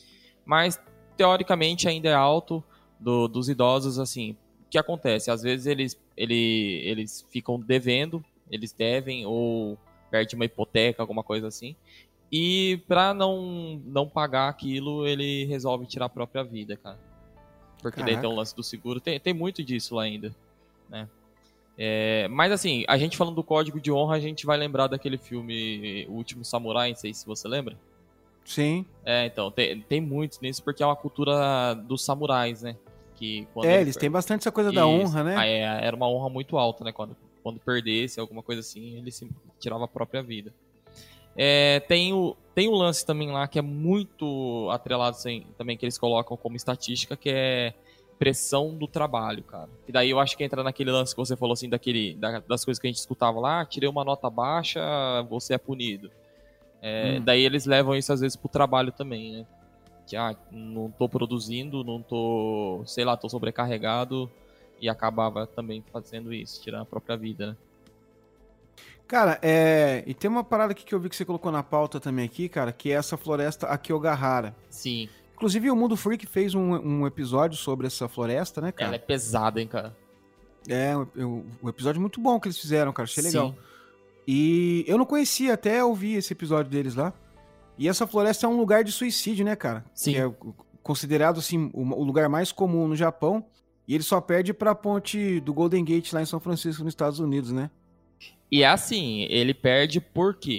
mas teoricamente ainda é alto do, dos idosos, assim. O que acontece? Às vezes eles, ele, eles ficam devendo, eles devem ou perdem uma hipoteca, alguma coisa assim. E pra não, não pagar aquilo, ele resolve tirar a própria vida, cara. Porque Caraca. daí tem o lance do seguro. Tem, tem muito disso lá ainda, né? É, mas assim, a gente falando do código de honra, a gente vai lembrar daquele filme O Último Samurai, não sei se você lembra. Sim. É, então, tem, tem muito nisso, porque é uma cultura dos samurais, né? Que quando é, ele eles per... têm bastante essa coisa Isso. da honra, né? Aí, era uma honra muito alta, né? Quando, quando perdesse alguma coisa assim, ele se tirava a própria vida. É, tem, o, tem o lance também lá que é muito atrelado assim, também, que eles colocam como estatística, que é pressão do trabalho, cara. E daí eu acho que entra naquele lance que você falou assim, daquele, da, das coisas que a gente escutava lá, ah, tirei uma nota baixa, você é punido. É, hum. Daí eles levam isso às vezes pro trabalho também, né? Que, ah, não tô produzindo, não tô, sei lá, tô sobrecarregado, e acabava também fazendo isso, tirando a própria vida, né? Cara, é... e tem uma parada aqui que eu vi que você colocou na pauta também aqui, cara, que é essa floresta Aokigahara. Sim. Inclusive o Mundo Freak fez um, um episódio sobre essa floresta, né, cara? Ela é pesada, hein, cara? É, um, um episódio muito bom que eles fizeram, cara, achei Sim. legal. E eu não conhecia, até ouvir esse episódio deles lá. E essa floresta é um lugar de suicídio, né, cara? Sim. Que é considerado, assim, o lugar mais comum no Japão. E ele só perde pra ponte do Golden Gate lá em São Francisco, nos Estados Unidos, né? E é assim, ele perde por quê?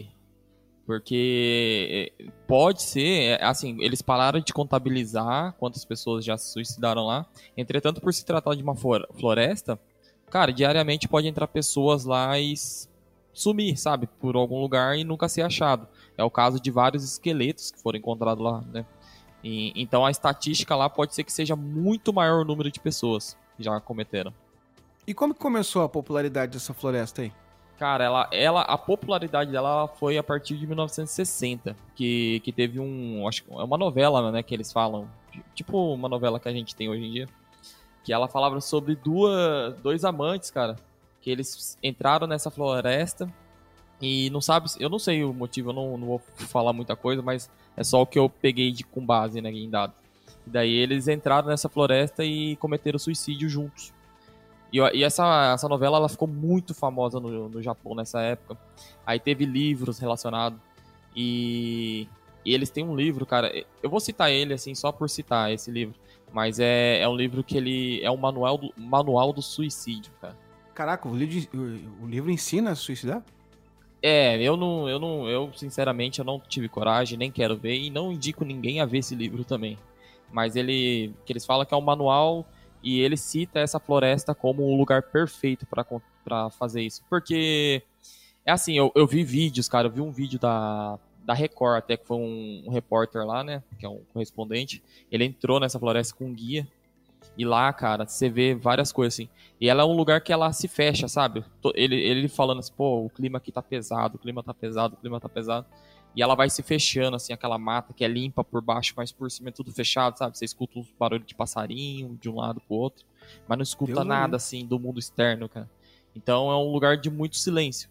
Porque pode ser, assim, eles pararam de contabilizar quantas pessoas já se suicidaram lá. Entretanto, por se tratar de uma floresta, cara, diariamente pode entrar pessoas lá e sumir, sabe? Por algum lugar e nunca ser achado. É o caso de vários esqueletos que foram encontrados lá, né? E, então a estatística lá pode ser que seja muito maior o número de pessoas que já cometeram. E como que começou a popularidade dessa floresta aí? Cara, ela, ela, a popularidade dela foi a partir de mil novecentos e sessenta, que, que teve um, acho que é uma novela, né, que eles falam, tipo uma novela que a gente tem hoje em dia, que ela falava sobre duas, dois amantes, cara, que eles entraram nessa floresta e não sabe, eu não sei o motivo, eu não, não vou falar muita coisa, mas é só o que eu peguei de, com base, né, em dados. E daí eles entraram nessa floresta e cometeram suicídio juntos. E, e essa, essa novela ela ficou muito famosa no, no Japão nessa época. Aí teve livros relacionados. E, e eles têm um livro, cara. Eu vou citar ele, assim, só por citar esse livro. Mas é, é um livro que ele é um manual do, manual do suicídio, cara. Caraca, o livro, o, o livro ensina a suicidar? É, eu não, eu não, eu sinceramente eu não tive coragem, nem quero ver. E não indico ninguém a ver esse livro também. Mas ele, que eles falam que é um manual. E ele cita essa floresta como o lugar perfeito para fazer isso. Porque, é assim, eu, eu vi vídeos, cara. Eu vi um vídeo da, da Record, até que foi um, um repórter lá, né? Que é um correspondente. Ele entrou nessa floresta com um guia. E lá, cara, você vê várias coisas, assim. E ela é um lugar que ela se fecha, sabe? Ele, ele falando assim, pô, o clima aqui tá pesado, o clima tá pesado, o clima tá pesado. E ela vai se fechando, assim, aquela mata que é limpa por baixo, mas por cima é tudo fechado, sabe? Você escuta uns barulhos de passarinho de um lado pro outro, mas não escuta Deus nada, Deus. assim, do mundo externo, cara. Então é um lugar de muito silêncio.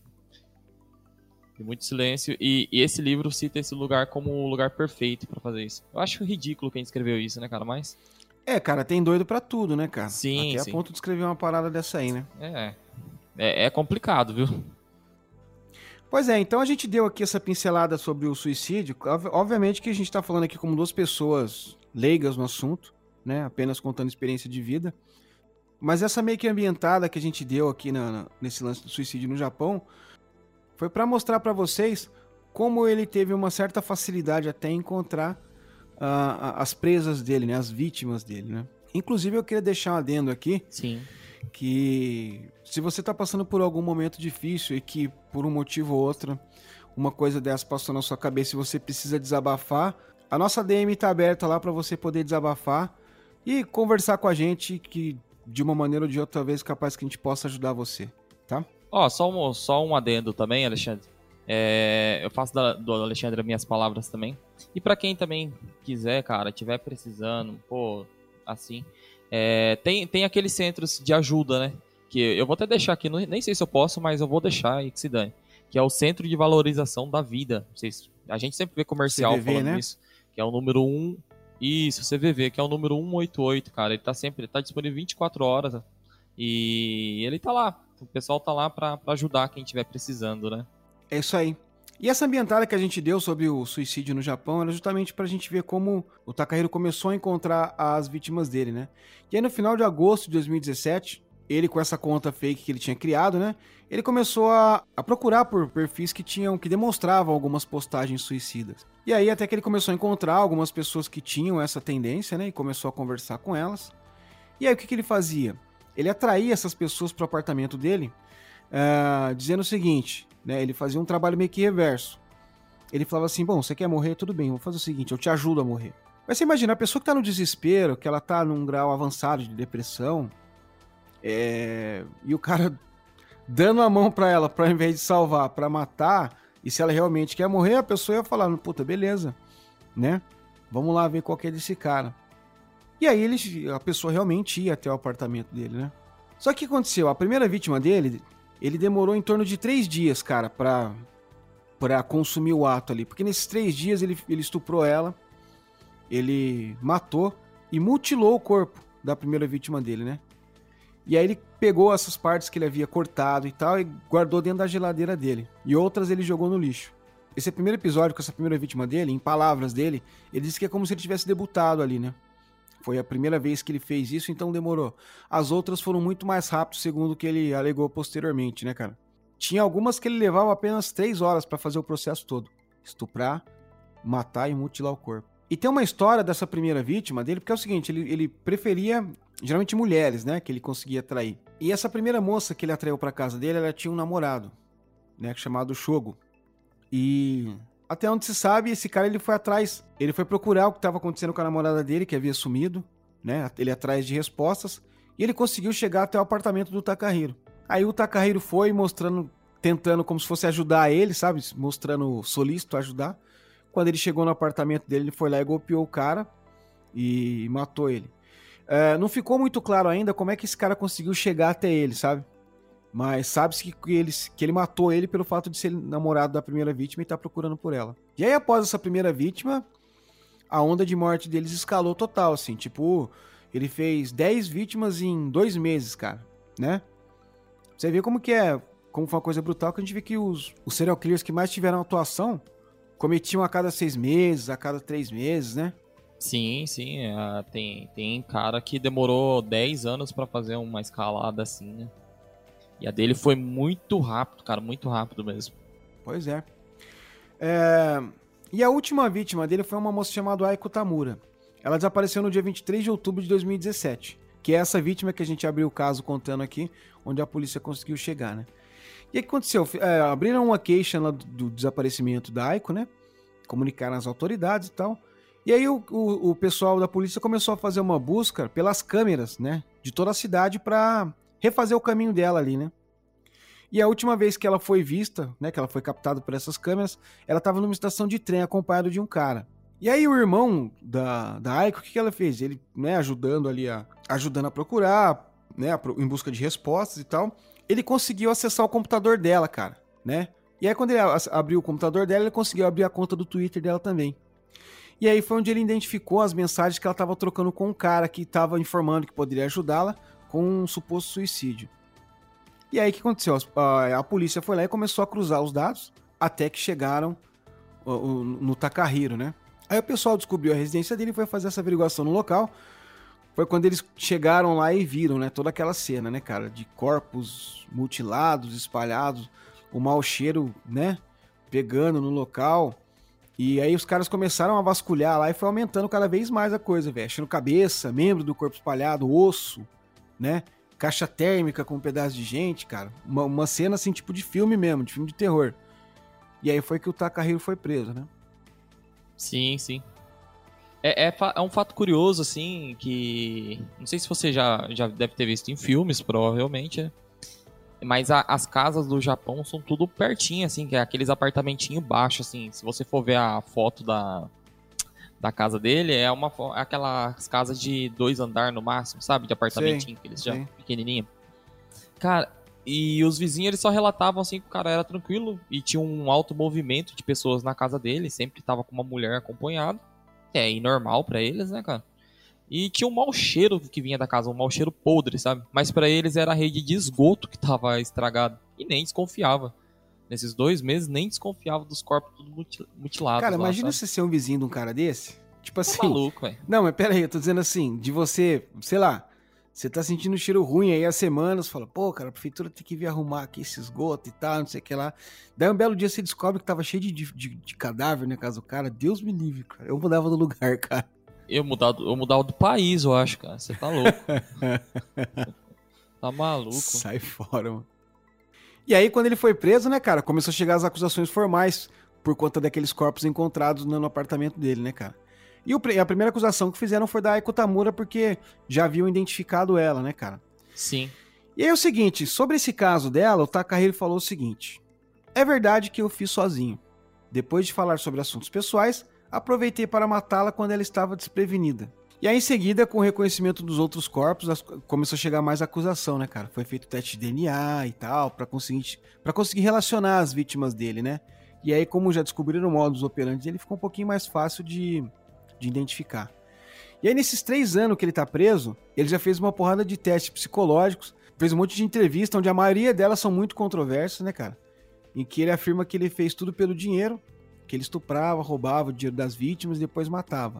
De muito silêncio. E, e esse livro cita esse lugar como o lugar perfeito pra fazer isso. Eu acho ridículo quem escreveu isso, né, cara? Mas... É, cara, tem doido pra tudo, né, cara? Sim, Até sim. a ponto de escrever uma parada dessa aí, né? É, é, é complicado, viu? Pois é, então a gente deu aqui essa pincelada sobre o suicídio. Obviamente que a gente tá falando aqui como duas pessoas leigas no assunto, né? Apenas contando experiência de vida. Mas essa meio que ambientada que a gente deu aqui na, nesse lance do suicídio no Japão foi pra mostrar pra vocês como ele teve uma certa facilidade até em encontrar uh, as presas dele, né? As vítimas dele, né? Inclusive eu queria deixar um adendo aqui. Sim. Que se você tá passando por algum momento difícil e que por um motivo ou outro uma coisa dessa passou na sua cabeça e você precisa desabafar, a nossa D M tá aberta lá para você poder desabafar e conversar com a gente, que de uma maneira ou de outra talvez capaz que a gente possa ajudar você, tá? Ó, só um, só um adendo também, Alexandre. É, eu faço da, do Alexandre as minhas palavras também. E para quem também quiser, cara, tiver precisando, pô, assim... É, tem, tem aqueles centros de ajuda, né? Que eu vou até deixar aqui, não, nem sei se eu posso, mas eu vou deixar e que se dane. Que é o Centro de Valorização da Vida. Vocês, a gente sempre vê comercial C V V, falando né? isso. Que é o número um Isso, C V V, que é o número cento e oitenta e oito, cara. Ele tá sempre, ele tá disponível vinte e quatro horas. E ele tá lá. O pessoal tá lá pra, pra ajudar quem estiver precisando, né? É isso aí. E essa ambientada que a gente deu sobre o suicídio no Japão era justamente pra gente ver como o Takahiro começou a encontrar as vítimas dele, né? E aí no final de agosto de dois mil e dezessete, ele com essa conta fake que ele tinha criado, né? Ele começou a, a procurar por perfis que tinham, que demonstravam algumas postagens suicidas. E aí até que ele começou a encontrar algumas pessoas que tinham essa tendência, né? E começou a conversar com elas. E aí o que, que ele fazia? Ele atraía essas pessoas pro apartamento dele, uh, dizendo o seguinte, né? Ele fazia um trabalho meio que reverso. Ele falava assim, bom, você quer morrer? Tudo bem, vou fazer o seguinte, eu te ajudo a morrer. Mas você imagina, a pessoa que tá no desespero, que ela tá num grau avançado de depressão, é... e o cara dando a mão pra ela, pra invés de salvar, pra matar, e se ela realmente quer morrer, a pessoa ia falar, puta, beleza, né? Vamos lá ver qual que é desse cara. E aí ele, a pessoa realmente ia até o apartamento dele, né? Só que o que aconteceu? A primeira vítima dele, ele demorou em torno de três dias, cara, pra, pra consumir o ato ali. Porque nesses três dias ele, ele estuprou ela, ele matou e mutilou o corpo da primeira vítima dele, né? E aí ele pegou essas partes que ele havia cortado e tal e guardou dentro da geladeira dele. E outras ele jogou no lixo. Esse primeiro episódio com essa primeira vítima dele, em palavras dele, ele disse que é como se ele tivesse debutado ali, né? Foi a primeira vez que ele fez isso, então demorou. As outras foram muito mais rápidas, segundo o que ele alegou posteriormente, né, cara? Tinha algumas que ele levava apenas três horas pra fazer o processo todo. Estuprar, matar e mutilar o corpo. E tem uma história dessa primeira vítima dele, porque é o seguinte, ele, ele preferia, geralmente, mulheres, né, que ele conseguia atrair. E essa primeira moça que ele atraiu pra casa dele, ela tinha um namorado, né, chamado Shogo. E... até onde se sabe, esse cara ele foi atrás, ele foi procurar o que estava acontecendo com a namorada dele, que havia sumido, né? Ele atrás de respostas, e ele conseguiu chegar até o apartamento do Takahiro. Aí o Takahiro foi mostrando, tentando como se fosse ajudar ele, sabe? Mostrando solícito a ajudar. Quando ele chegou no apartamento dele, ele foi lá e golpeou o cara e matou ele. É, não ficou muito claro ainda como é que esse cara conseguiu chegar até ele, sabe? Mas sabe-se que ele, que ele matou ele pelo fato de ser namorado da primeira vítima e tá procurando por ela. E aí, após essa primeira vítima, a onda de morte deles escalou total, assim. Tipo, ele fez dez vítimas em dois meses, cara, né? Você vê como que é, como foi uma coisa brutal, que a gente vê que os, os serial killers que mais tiveram atuação cometiam a cada seis meses, a cada três meses, né? Sim, sim. É, tem, tem cara que demorou dez anos pra fazer uma escalada assim, né? E a dele foi muito rápido, cara, muito rápido mesmo. Pois é. é. E a última vítima dele foi uma moça chamada Aiko Tamura. Ela desapareceu no dia vinte e três de outubro de dois mil e dezessete. Que é essa vítima que a gente abriu o caso contando aqui, onde a polícia conseguiu chegar, né? E o que aconteceu? É, abriram uma queixa lá do, do desaparecimento da Aiko, né? Comunicaram às autoridades e tal. E aí o, o, o pessoal da polícia começou a fazer uma busca pelas câmeras, né? De toda a cidade pra refazer o caminho dela ali, né? E a última vez que ela foi vista, né, que ela foi captada por essas câmeras, ela estava numa estação de trem acompanhado de um cara. E aí o irmão da, da Aiko, o que, que ela fez? Ele, né, ajudando ali, a, ajudando a procurar, né, em busca de respostas e tal, ele conseguiu acessar o computador dela, cara, né? E aí quando ele abriu o computador dela, ele conseguiu abrir a conta do Twitter dela também. E aí foi onde ele identificou as mensagens que ela estava trocando com um cara que estava informando que poderia ajudá-la com um suposto suicídio. E aí o que aconteceu? A, a polícia foi lá e começou a cruzar os dados até que chegaram o, o, no Takahiro, né? Aí o pessoal descobriu a residência dele e foi fazer essa averiguação no local. Foi quando eles chegaram lá e viram, né, toda aquela cena, né, cara, de corpos mutilados, espalhados, o mau cheiro, né, pegando no local. E aí os caras começaram a vasculhar lá e foi aumentando cada vez mais a coisa, velho. Achando cabeça, membro do corpo espalhado, osso, né? Caixa térmica com um pedaço de gente, cara. Uma, uma cena assim, tipo de filme mesmo, de filme de terror. E aí foi que o Takahiro foi preso, né? Sim, sim. É, é, é um fato curioso, assim, que... Não sei se você já, já deve ter visto em filmes, provavelmente, né? Mas a, as casas do Japão são tudo pertinho, assim, que é aqueles apartamentinhos baixos, assim. Se você for ver a foto da, da casa dele, é uma aquelas casas de dois andares no máximo, sabe? De apartamentinho, que eles já pequenininho. Cara, e os vizinhos, eles só relatavam, assim, que o cara era tranquilo e tinha um alto movimento de pessoas na casa dele, sempre tava com uma mulher acompanhada. É, e normal pra eles, né, cara? E tinha um mau cheiro que vinha da casa, um mau cheiro podre, sabe? Mas pra eles era a rede de esgoto que tava estragada. E nem desconfiava. Nesses dois meses, nem desconfiava dos corpos tudo muti- mutilados. Cara, lá, imagina sabe? você ser um vizinho de um cara desse. Tipo Tá assim. maluco, velho. Não, mas pera aí, eu tô dizendo assim, de você, sei lá, você tá sentindo um cheiro ruim aí há semanas, fala, pô, cara, a prefeitura tem que vir arrumar aqui esse esgoto e tal, não sei o que lá. Daí um belo dia você descobre que tava cheio de, de, de cadáver na casa do cara. Deus me livre, cara. Eu mudava do lugar, cara. Eu mudava, eu mudava do país, eu acho, cara. Você tá louco. Tá maluco. Sai fora, mano. E aí, quando ele foi preso, né, cara, começou a chegar as acusações formais por conta daqueles corpos encontrados no, no apartamento dele, né, cara. E o, a primeira acusação que fizeram foi da Aiko Tamura, porque já haviam identificado ela, né, cara. Sim. E aí é o seguinte, sobre esse caso dela, o Takahiro falou o seguinte: é verdade que eu fiz sozinho. Depois de falar sobre assuntos pessoais, aproveitei para matá-la quando ela estava desprevenida. E aí, em seguida, com o reconhecimento dos outros corpos, as- começou a chegar mais acusação, né, cara? Foi feito teste de D N A e tal, pra conseguir, pra conseguir relacionar as vítimas dele, né? E aí, como já descobriram o modus operandi, ele ficou um pouquinho mais fácil de, de identificar. E aí, nesses três anos que ele tá preso, ele já fez uma porrada de testes psicológicos, fez um monte de entrevista, onde a maioria delas são muito controversas, né, cara? Em que ele afirma que ele fez tudo pelo dinheiro, que ele estuprava, roubava o dinheiro das vítimas e depois matava.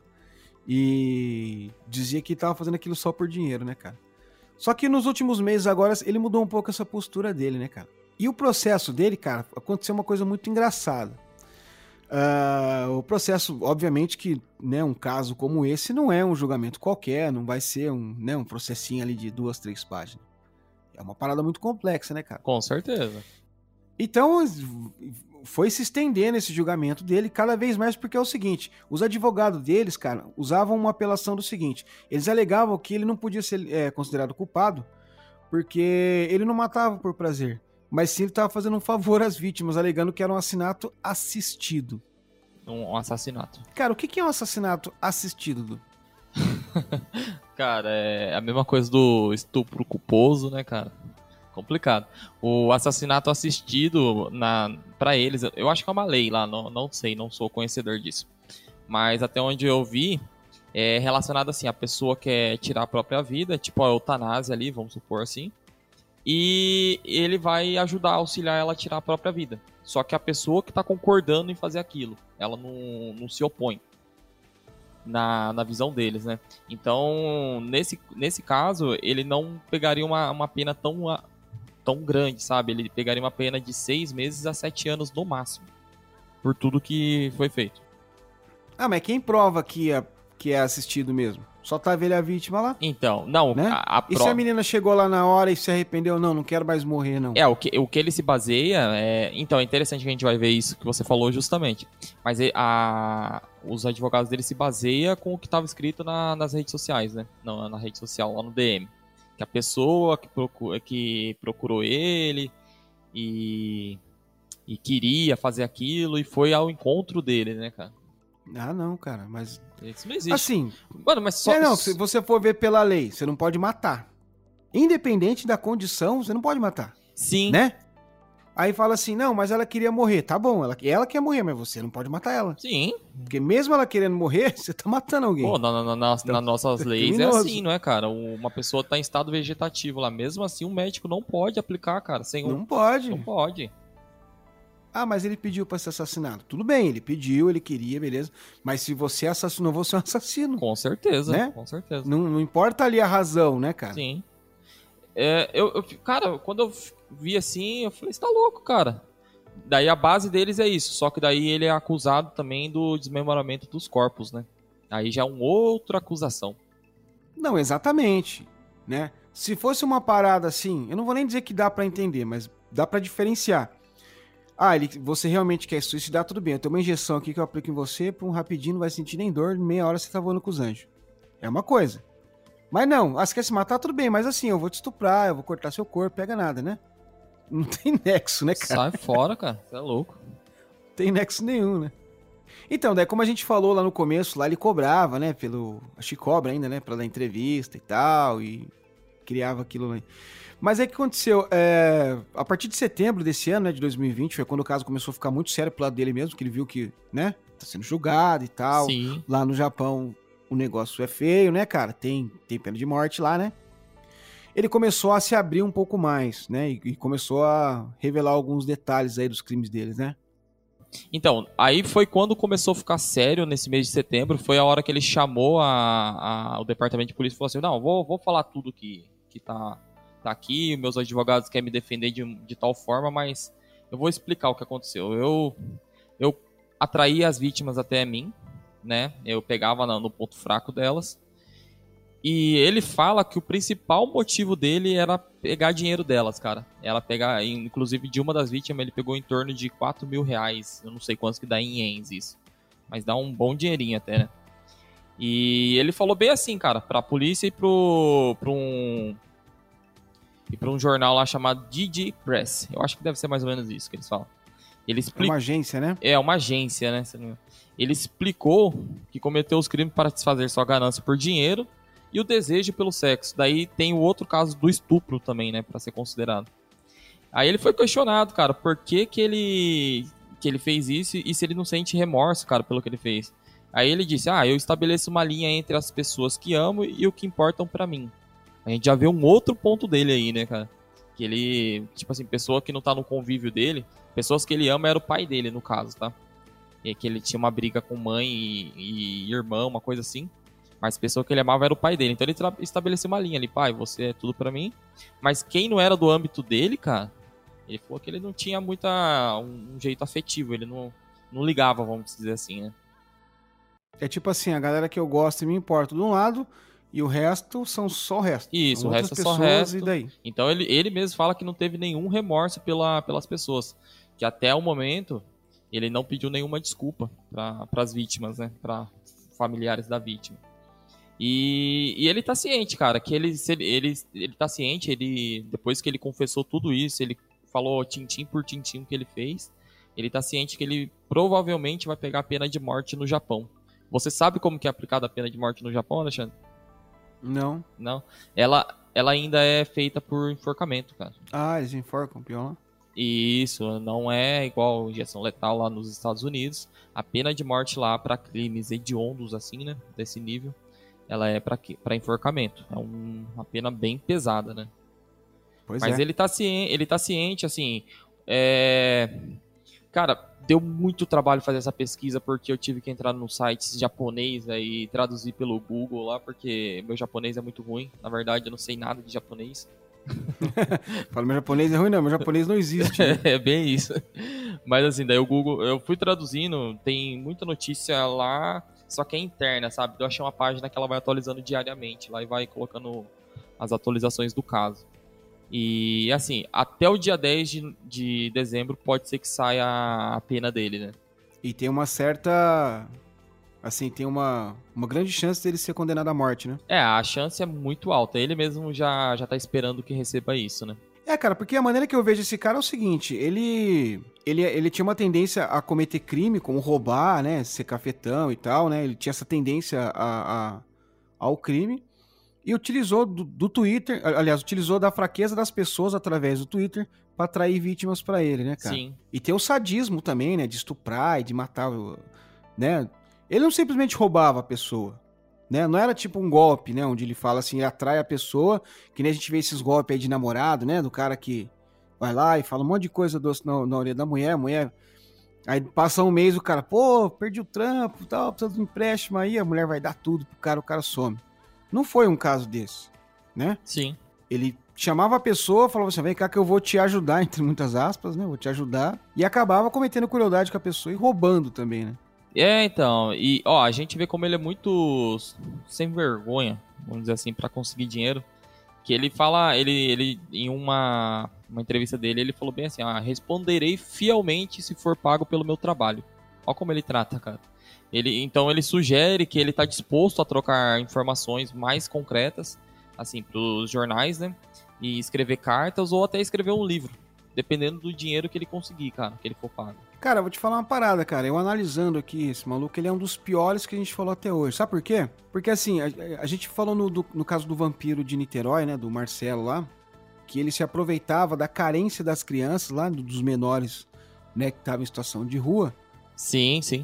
E dizia que tava fazendo aquilo só por dinheiro, né, cara? Só que nos últimos meses agora ele mudou um pouco essa postura dele, né, cara? E o processo dele, cara, aconteceu uma coisa muito engraçada. Uh, o processo, obviamente que, né, um caso como esse não é um julgamento qualquer, não vai ser um, né, um processinho ali de duas, três páginas. É uma parada muito complexa, né, cara? Com certeza. Então, foi se estendendo esse julgamento dele cada vez mais, porque é o seguinte, os advogados deles, cara, usavam uma apelação do seguinte, eles alegavam que ele não podia ser é, considerado culpado, porque ele não matava por prazer, mas sim ele estava fazendo um favor às vítimas, alegando que era um assassinato assistido. Um, um assassinato. Cara, o que que é um assassinato assistido, Du? Cara, é a mesma coisa do estupro culposo, né, cara? Complicado. O assassinato assistido, na, pra eles, eu acho que é uma lei lá, não, não sei, não sou conhecedor disso. Mas até onde eu vi, é relacionado assim, a pessoa quer tirar a própria vida, tipo a eutanásia ali, vamos supor assim, e ele vai ajudar, auxiliar ela a tirar a própria vida. Só que a pessoa que tá concordando em fazer aquilo, ela não, não se opõe. Na, na visão deles, né? Então, nesse, nesse caso, ele não pegaria uma, uma pena tão, tão grande, sabe? Ele pegaria uma pena de seis meses a sete anos no máximo. Por tudo que foi feito. Ah, mas quem prova que é, que é assistido mesmo? Só tá vendo a vítima lá? Então, não, né? a, a E pro... se a menina chegou lá na hora e se arrependeu? Não, não quero mais morrer, não. É, o que, o que ele se baseia é... Então, é interessante que a gente vai ver isso que você falou justamente. Mas a, os advogados dele se baseiam com o que estava escrito na, nas redes sociais, né? Na, na rede social, lá no D M. Que a pessoa que, procura, que procurou ele e, e queria fazer aquilo e foi ao encontro dele, né, cara? Ah, não, cara, mas... Isso não existe. Assim... Mano, mas só... É, não, se você for ver pela lei, você não pode matar. Independente da condição, você não pode matar. Sim. Né? Aí fala assim, não, mas ela queria morrer. Tá bom, ela, ela quer morrer, mas você não pode matar ela. Sim. Porque mesmo ela querendo morrer, você tá matando alguém. Pô, na, na, na, Então, nas nossas leis é criminoso. assim, não é, cara? Uma pessoa tá em estado vegetativo lá. Mesmo assim, um médico não pode aplicar, cara. Sem um... Não pode. Não pode. Ah, mas ele pediu pra ser assassinado. Tudo bem, ele pediu, ele queria, beleza. Mas se você assassinou, você é um assassino. Com certeza, Né? Com certeza. Não, não importa ali a razão, né, cara? Sim. É, eu, eu, cara, quando eu vi assim, eu falei, você tá louco, cara. Daí a base deles é isso. Só que daí ele é acusado também do desmembramento dos corpos, né? Aí já é uma outra acusação. Não, exatamente, né? Se fosse uma parada assim, eu não vou nem dizer que dá pra entender, mas dá pra diferenciar. Ah, ele, você realmente quer suicidar, tudo bem. Eu tenho uma injeção aqui que eu aplico em você, por um rapidinho, não vai sentir nem dor, meia hora você tá voando com os anjos. É uma coisa. Mas não, ah, você quer se matar, tudo bem, mas assim, eu vou te estuprar, eu vou cortar seu corpo, pega nada, né? Não tem nexo, né, cara? Sai fora, cara. Você é louco. Não tem nexo nenhum, né? Então, daí como a gente falou lá no começo, lá ele cobrava, né, pelo... Acho que cobra ainda, né, pra dar entrevista e tal, e criava aquilo lá. Mas aí o que aconteceu? É, a partir de setembro desse ano, né, de dois mil e vinte, foi quando o caso começou a ficar muito sério pro lado dele mesmo, que ele viu que, né, tá sendo julgado e tal. Sim. Lá no Japão o negócio é feio, né, cara? Tem, tem pena de morte lá, né? Ele começou a se abrir um pouco mais, né? E, e começou a revelar alguns detalhes aí dos crimes deles, né? Então, aí foi quando começou a ficar sério nesse mês de setembro. Foi a hora que ele chamou a, a, o departamento de polícia e falou assim: não, vou, vou falar tudo que, que tá, tá aqui. Meus advogados querem me defender de, de tal forma, mas eu vou explicar o que aconteceu. Eu, eu atraí as vítimas até mim, né? Eu pegava no, no ponto fraco delas. E ele fala que o principal motivo dele era pegar dinheiro delas, cara. Ela pegar, inclusive de uma das vítimas, ele pegou em torno de quatro mil reais. Eu não sei quantos que dá em ienes isso. Mas dá um bom dinheirinho até, né? E ele falou bem assim, cara, pra polícia e pro, pro um... E pra um jornal lá chamado D J Press. Eu acho que deve ser mais ou menos isso que eles falam. Ele explica... É uma agência, né? É, uma agência, né? Ele explicou que cometeu os crimes para satisfazer sua ganância por dinheiro e o desejo pelo sexo. Daí tem o outro caso do estupro também, né, pra ser considerado. Aí ele foi questionado, cara, por que que ele, que ele fez isso e se ele não sente remorso, cara, pelo que ele fez. Aí ele disse, ah, eu estabeleço uma linha entre as pessoas que amo e o que importam pra mim. A gente já vê um outro ponto dele aí, né, cara? Que ele, tipo assim, pessoa que não tá no convívio dele, pessoas que ele ama era o pai dele, no caso, tá? E que ele tinha uma briga com mãe e, e irmão, uma coisa assim. Mas a pessoa que ele amava era o pai dele. Então ele estabeleceu uma linha ali. Pai, você é tudo pra mim. Mas quem não era do âmbito dele, cara... Ele falou que ele não tinha muita, um, um jeito afetivo. Ele não, não ligava, vamos dizer assim, né? É tipo assim, a galera que eu gosto e me importo de um lado... E o resto são só o resto. Isso, são o resto é só resto. E daí? Então ele, ele mesmo fala que não teve nenhum remorso pela, pelas pessoas. Que até o momento... Ele não pediu nenhuma desculpa para as vítimas, né? Para familiares da vítima. E, e ele tá ciente, cara, que ele, ele, ele, ele tá ciente, ele, depois que ele confessou tudo isso, ele falou tintim por tintim que ele fez, ele tá ciente que ele provavelmente vai pegar a pena de morte no Japão. Você sabe como que é aplicada a pena de morte no Japão, Alexandre? Não. Não? Ela, ela ainda é feita por enforcamento, cara. Ah, eles enforcam, pior lá? Isso, não é igual injeção letal lá nos Estados Unidos. A pena de morte lá para crimes hediondos, assim, né, desse nível, ela é para enforcamento. É um, uma pena bem pesada, né? Pois Mas é. ele tá ciente, ele tá ciente, assim... É... Cara, deu muito trabalho fazer essa pesquisa, porque eu tive que entrar no site japonês aí, e traduzir pelo Google lá, porque meu japonês é muito ruim. Na verdade, eu não sei nada de japonês. Fala, meu japonês é ruim, não. Meu japonês não existe. Né? É bem isso. Mas assim, daí o Google... Eu fui traduzindo, tem muita notícia lá... Só que é interna, sabe? Eu achei uma página que ela vai atualizando diariamente lá e vai colocando as atualizações do caso. E assim, até o dia dez de, de dezembro pode ser que saia a pena dele, né? E tem uma certa... Assim, tem uma, uma grande chance dele ser condenado à morte, né? É, a chance é muito alta. Ele mesmo já, já tá esperando que receba isso, né? É, cara, porque a maneira que eu vejo esse cara é o seguinte, ele, ele, ele tinha uma tendência a cometer crime, como roubar, né, ser cafetão e tal, né, ele tinha essa tendência a, a, ao crime, e utilizou do, do Twitter, aliás, utilizou da fraqueza das pessoas através do Twitter pra atrair vítimas pra ele, né, cara? Sim. E tem o sadismo também, né, de estuprar e de matar, né, ele não simplesmente roubava a pessoa, né? Não era tipo um golpe, né? Onde ele fala assim, ele atrai a pessoa, que nem a gente vê esses golpes aí de namorado, né? Do cara que vai lá e fala um monte de coisa doce na, na orelha da mulher, a mulher... Aí passa um mês o cara, pô, perdi o trampo e tal, precisa de um empréstimo aí, a mulher vai dar tudo pro cara, o cara some. Não foi um caso desse, né? Sim. Ele chamava a pessoa, falava assim, vem cá que eu vou te ajudar, entre muitas aspas, né? Vou te ajudar. E acabava cometendo crueldade com a pessoa e roubando também, né? É, então, e ó, a gente vê como ele é muito sem vergonha, vamos dizer assim, pra conseguir dinheiro, que ele fala, ele, ele em uma, uma entrevista dele, ele falou bem assim, ah, responderei fielmente se for pago pelo meu trabalho. Ó como ele trata, cara. Ele, então ele sugere que ele tá disposto a trocar informações mais concretas, assim, pros jornais, né, e escrever cartas ou até escrever um livro, dependendo do dinheiro que ele conseguir, cara, que ele for pago. Cara, eu vou te falar uma parada, cara. Eu analisando aqui esse maluco, ele é um dos piores que a gente falou até hoje. Sabe por quê? Porque assim, a, a gente falou no, do, no caso do vampiro de Niterói, né, do Marcelo lá, que ele se aproveitava da carência das crianças lá, dos menores, né, que estavam em situação de rua. Sim, sim.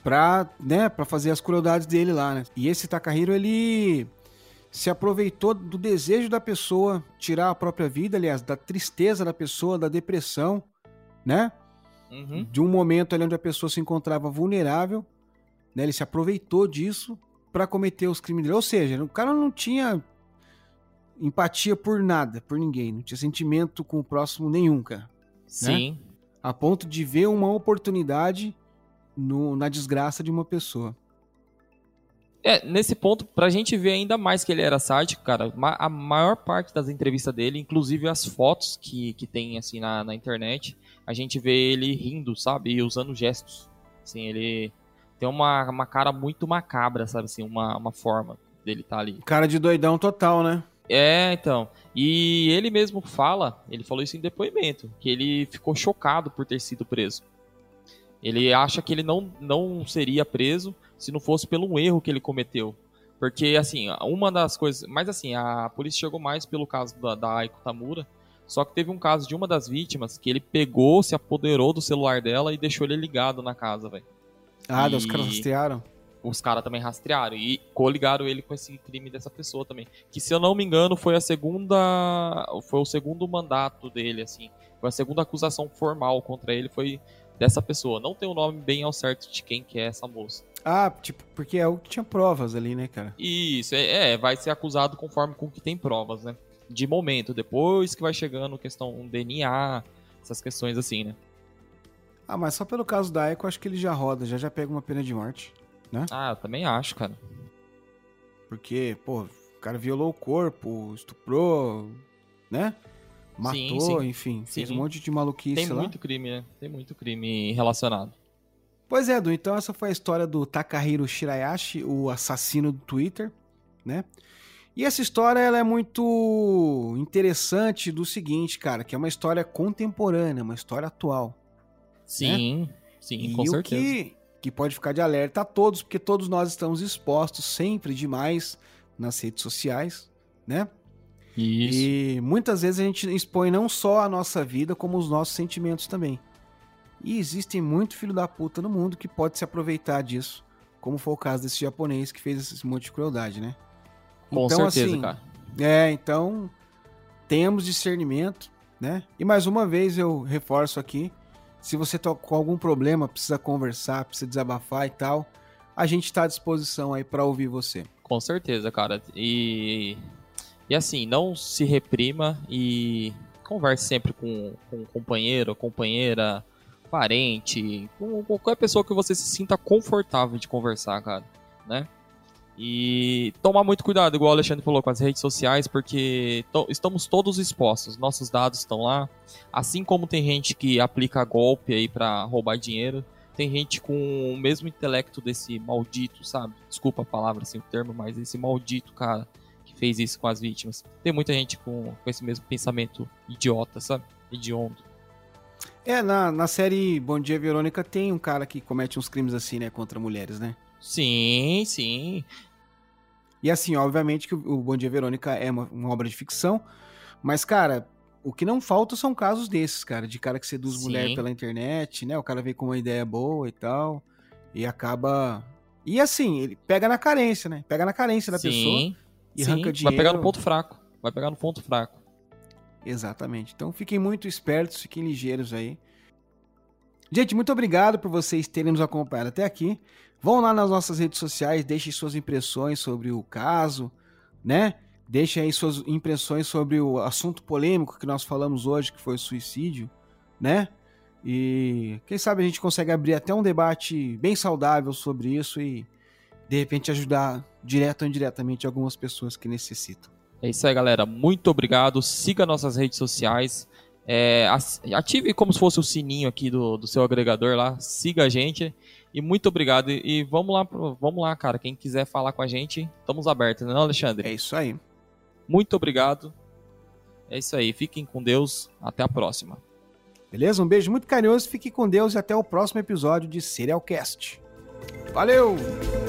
pra, né, pra fazer as crueldades dele lá, né? E esse Takahiro, ele se aproveitou do desejo da pessoa tirar a própria vida, aliás, da tristeza da pessoa, da depressão, né? Uhum. De um momento ali onde a pessoa se encontrava vulnerável, né? Ele se aproveitou disso pra cometer os crimes dele. Ou seja, o cara não tinha empatia por nada, por ninguém, não tinha sentimento com o próximo nenhum, cara. Sim. Né? A ponto de ver uma oportunidade no, na desgraça de uma pessoa. É, nesse ponto, pra gente ver ainda mais que ele era sádico, cara, a maior parte das entrevistas dele, inclusive as fotos que, que tem, assim, na, na internet, a gente vê ele rindo, sabe, e usando gestos. Assim, ele tem uma, uma cara muito macabra, sabe, assim, uma, uma forma dele tá ali. Cara de doidão total, né? É, então. E ele mesmo fala, ele falou isso em depoimento, que ele ficou chocado por ter sido preso. Ele acha que ele não, não seria preso se não fosse pelo um erro que ele cometeu. Porque, assim, uma das coisas... Mas, assim, a polícia chegou mais pelo caso da, da Aiko Tamura, só que teve um caso de uma das vítimas que ele pegou, se apoderou do celular dela e deixou ele ligado na casa, velho. Ah, e... os caras rastrearam? Os caras também rastrearam e coligaram ele com esse crime dessa pessoa também. Que, se eu não me engano, foi a segunda... Foi o segundo mandato dele, assim. Foi a segunda acusação formal contra ele, foi dessa pessoa. Não tem o nome bem ao certo de quem que é essa moça. Ah, tipo, porque é o que tinha provas ali, né, cara? Isso, é, é vai ser acusado conforme com que tem provas, né? De momento, depois que vai chegando questão D N A, essas questões assim, né? Ah, mas só pelo caso da Aiko, acho que ele já roda, já já pega uma pena de morte, né? Ah, eu também acho, cara. Porque, pô, o cara violou o corpo, estuprou, né? Matou, sim, sim. enfim, sim. fez um monte de maluquice Tem lá. Tem muito crime, né? Tem muito crime relacionado. Pois é, Du, então essa foi a história do Takahiro Shirayashi, o assassino do Twitter, né? E essa história, ela é muito interessante do seguinte, cara, que é uma história contemporânea, uma história atual. Sim, né? sim, e com o certeza. Que, que pode ficar de alerta a todos, porque todos nós estamos expostos sempre demais nas redes sociais, né? Isso. E muitas vezes a gente expõe não só a nossa vida, como os nossos sentimentos também. E existem muito filho da puta no mundo que pode se aproveitar disso, como foi o caso desse japonês que fez esse monte de crueldade, né? Com então, certeza, assim, cara. É, então, temos discernimento, né? E mais uma vez eu reforço aqui, se você tá com algum problema, precisa conversar, precisa desabafar e tal, a gente tá à disposição aí pra ouvir você. Com certeza, cara. E, e assim, não se reprima e converse sempre com, com um companheiro, companheira, parente, com qualquer pessoa que você se sinta confortável de conversar, cara, né? E tomar muito cuidado, igual o Alexandre falou, com as redes sociais, porque to- estamos todos expostos, nossos dados estão lá, assim como tem gente que aplica golpe aí pra roubar dinheiro, tem gente com o mesmo intelecto desse maldito, sabe? Desculpa a palavra, assim, o termo, mas esse maldito cara que fez isso com as vítimas. Tem muita gente com, com esse mesmo pensamento idiota, sabe? Hediondo. É, na, na série Bom Dia Verônica tem um cara que comete uns crimes assim, né, contra mulheres, né? Sim, sim. E assim, obviamente que o Bom Dia Verônica é uma, uma obra de ficção, mas, cara, o que não falta são casos desses, cara, de cara que seduz Sim. mulher pela internet, né? O cara vem com uma ideia boa e tal, e acaba... E assim, ele pega na carência, né? Pega na carência da sim, pessoa e sim. arranca dinheiro. Vai pegar no ponto fraco. Vai pegar no ponto fraco. Exatamente. Então fiquem muito espertos, fiquem ligeiros aí. Gente, muito obrigado por vocês terem nos acompanhado até aqui. Vão lá nas nossas redes sociais, deixem suas impressões sobre o caso, né? Deixem aí suas impressões sobre o assunto polêmico que nós falamos hoje, que foi o suicídio, né? E quem sabe a gente consegue abrir até um debate bem saudável sobre isso e, de repente, ajudar direto ou indiretamente algumas pessoas que necessitam. É isso aí, galera. Muito obrigado. Siga nossas redes sociais. É, ative como se fosse o sininho aqui do, do seu agregador lá. Siga a gente. E muito obrigado. E, e vamos lá, vamos lá, cara. Quem quiser falar com a gente, estamos abertos, não é, Alexandre? É isso aí. Muito obrigado. É isso aí. Fiquem com Deus. Até a próxima. Beleza? Um beijo muito carinhoso. Fique com Deus e até o próximo episódio de Serialcast. Valeu!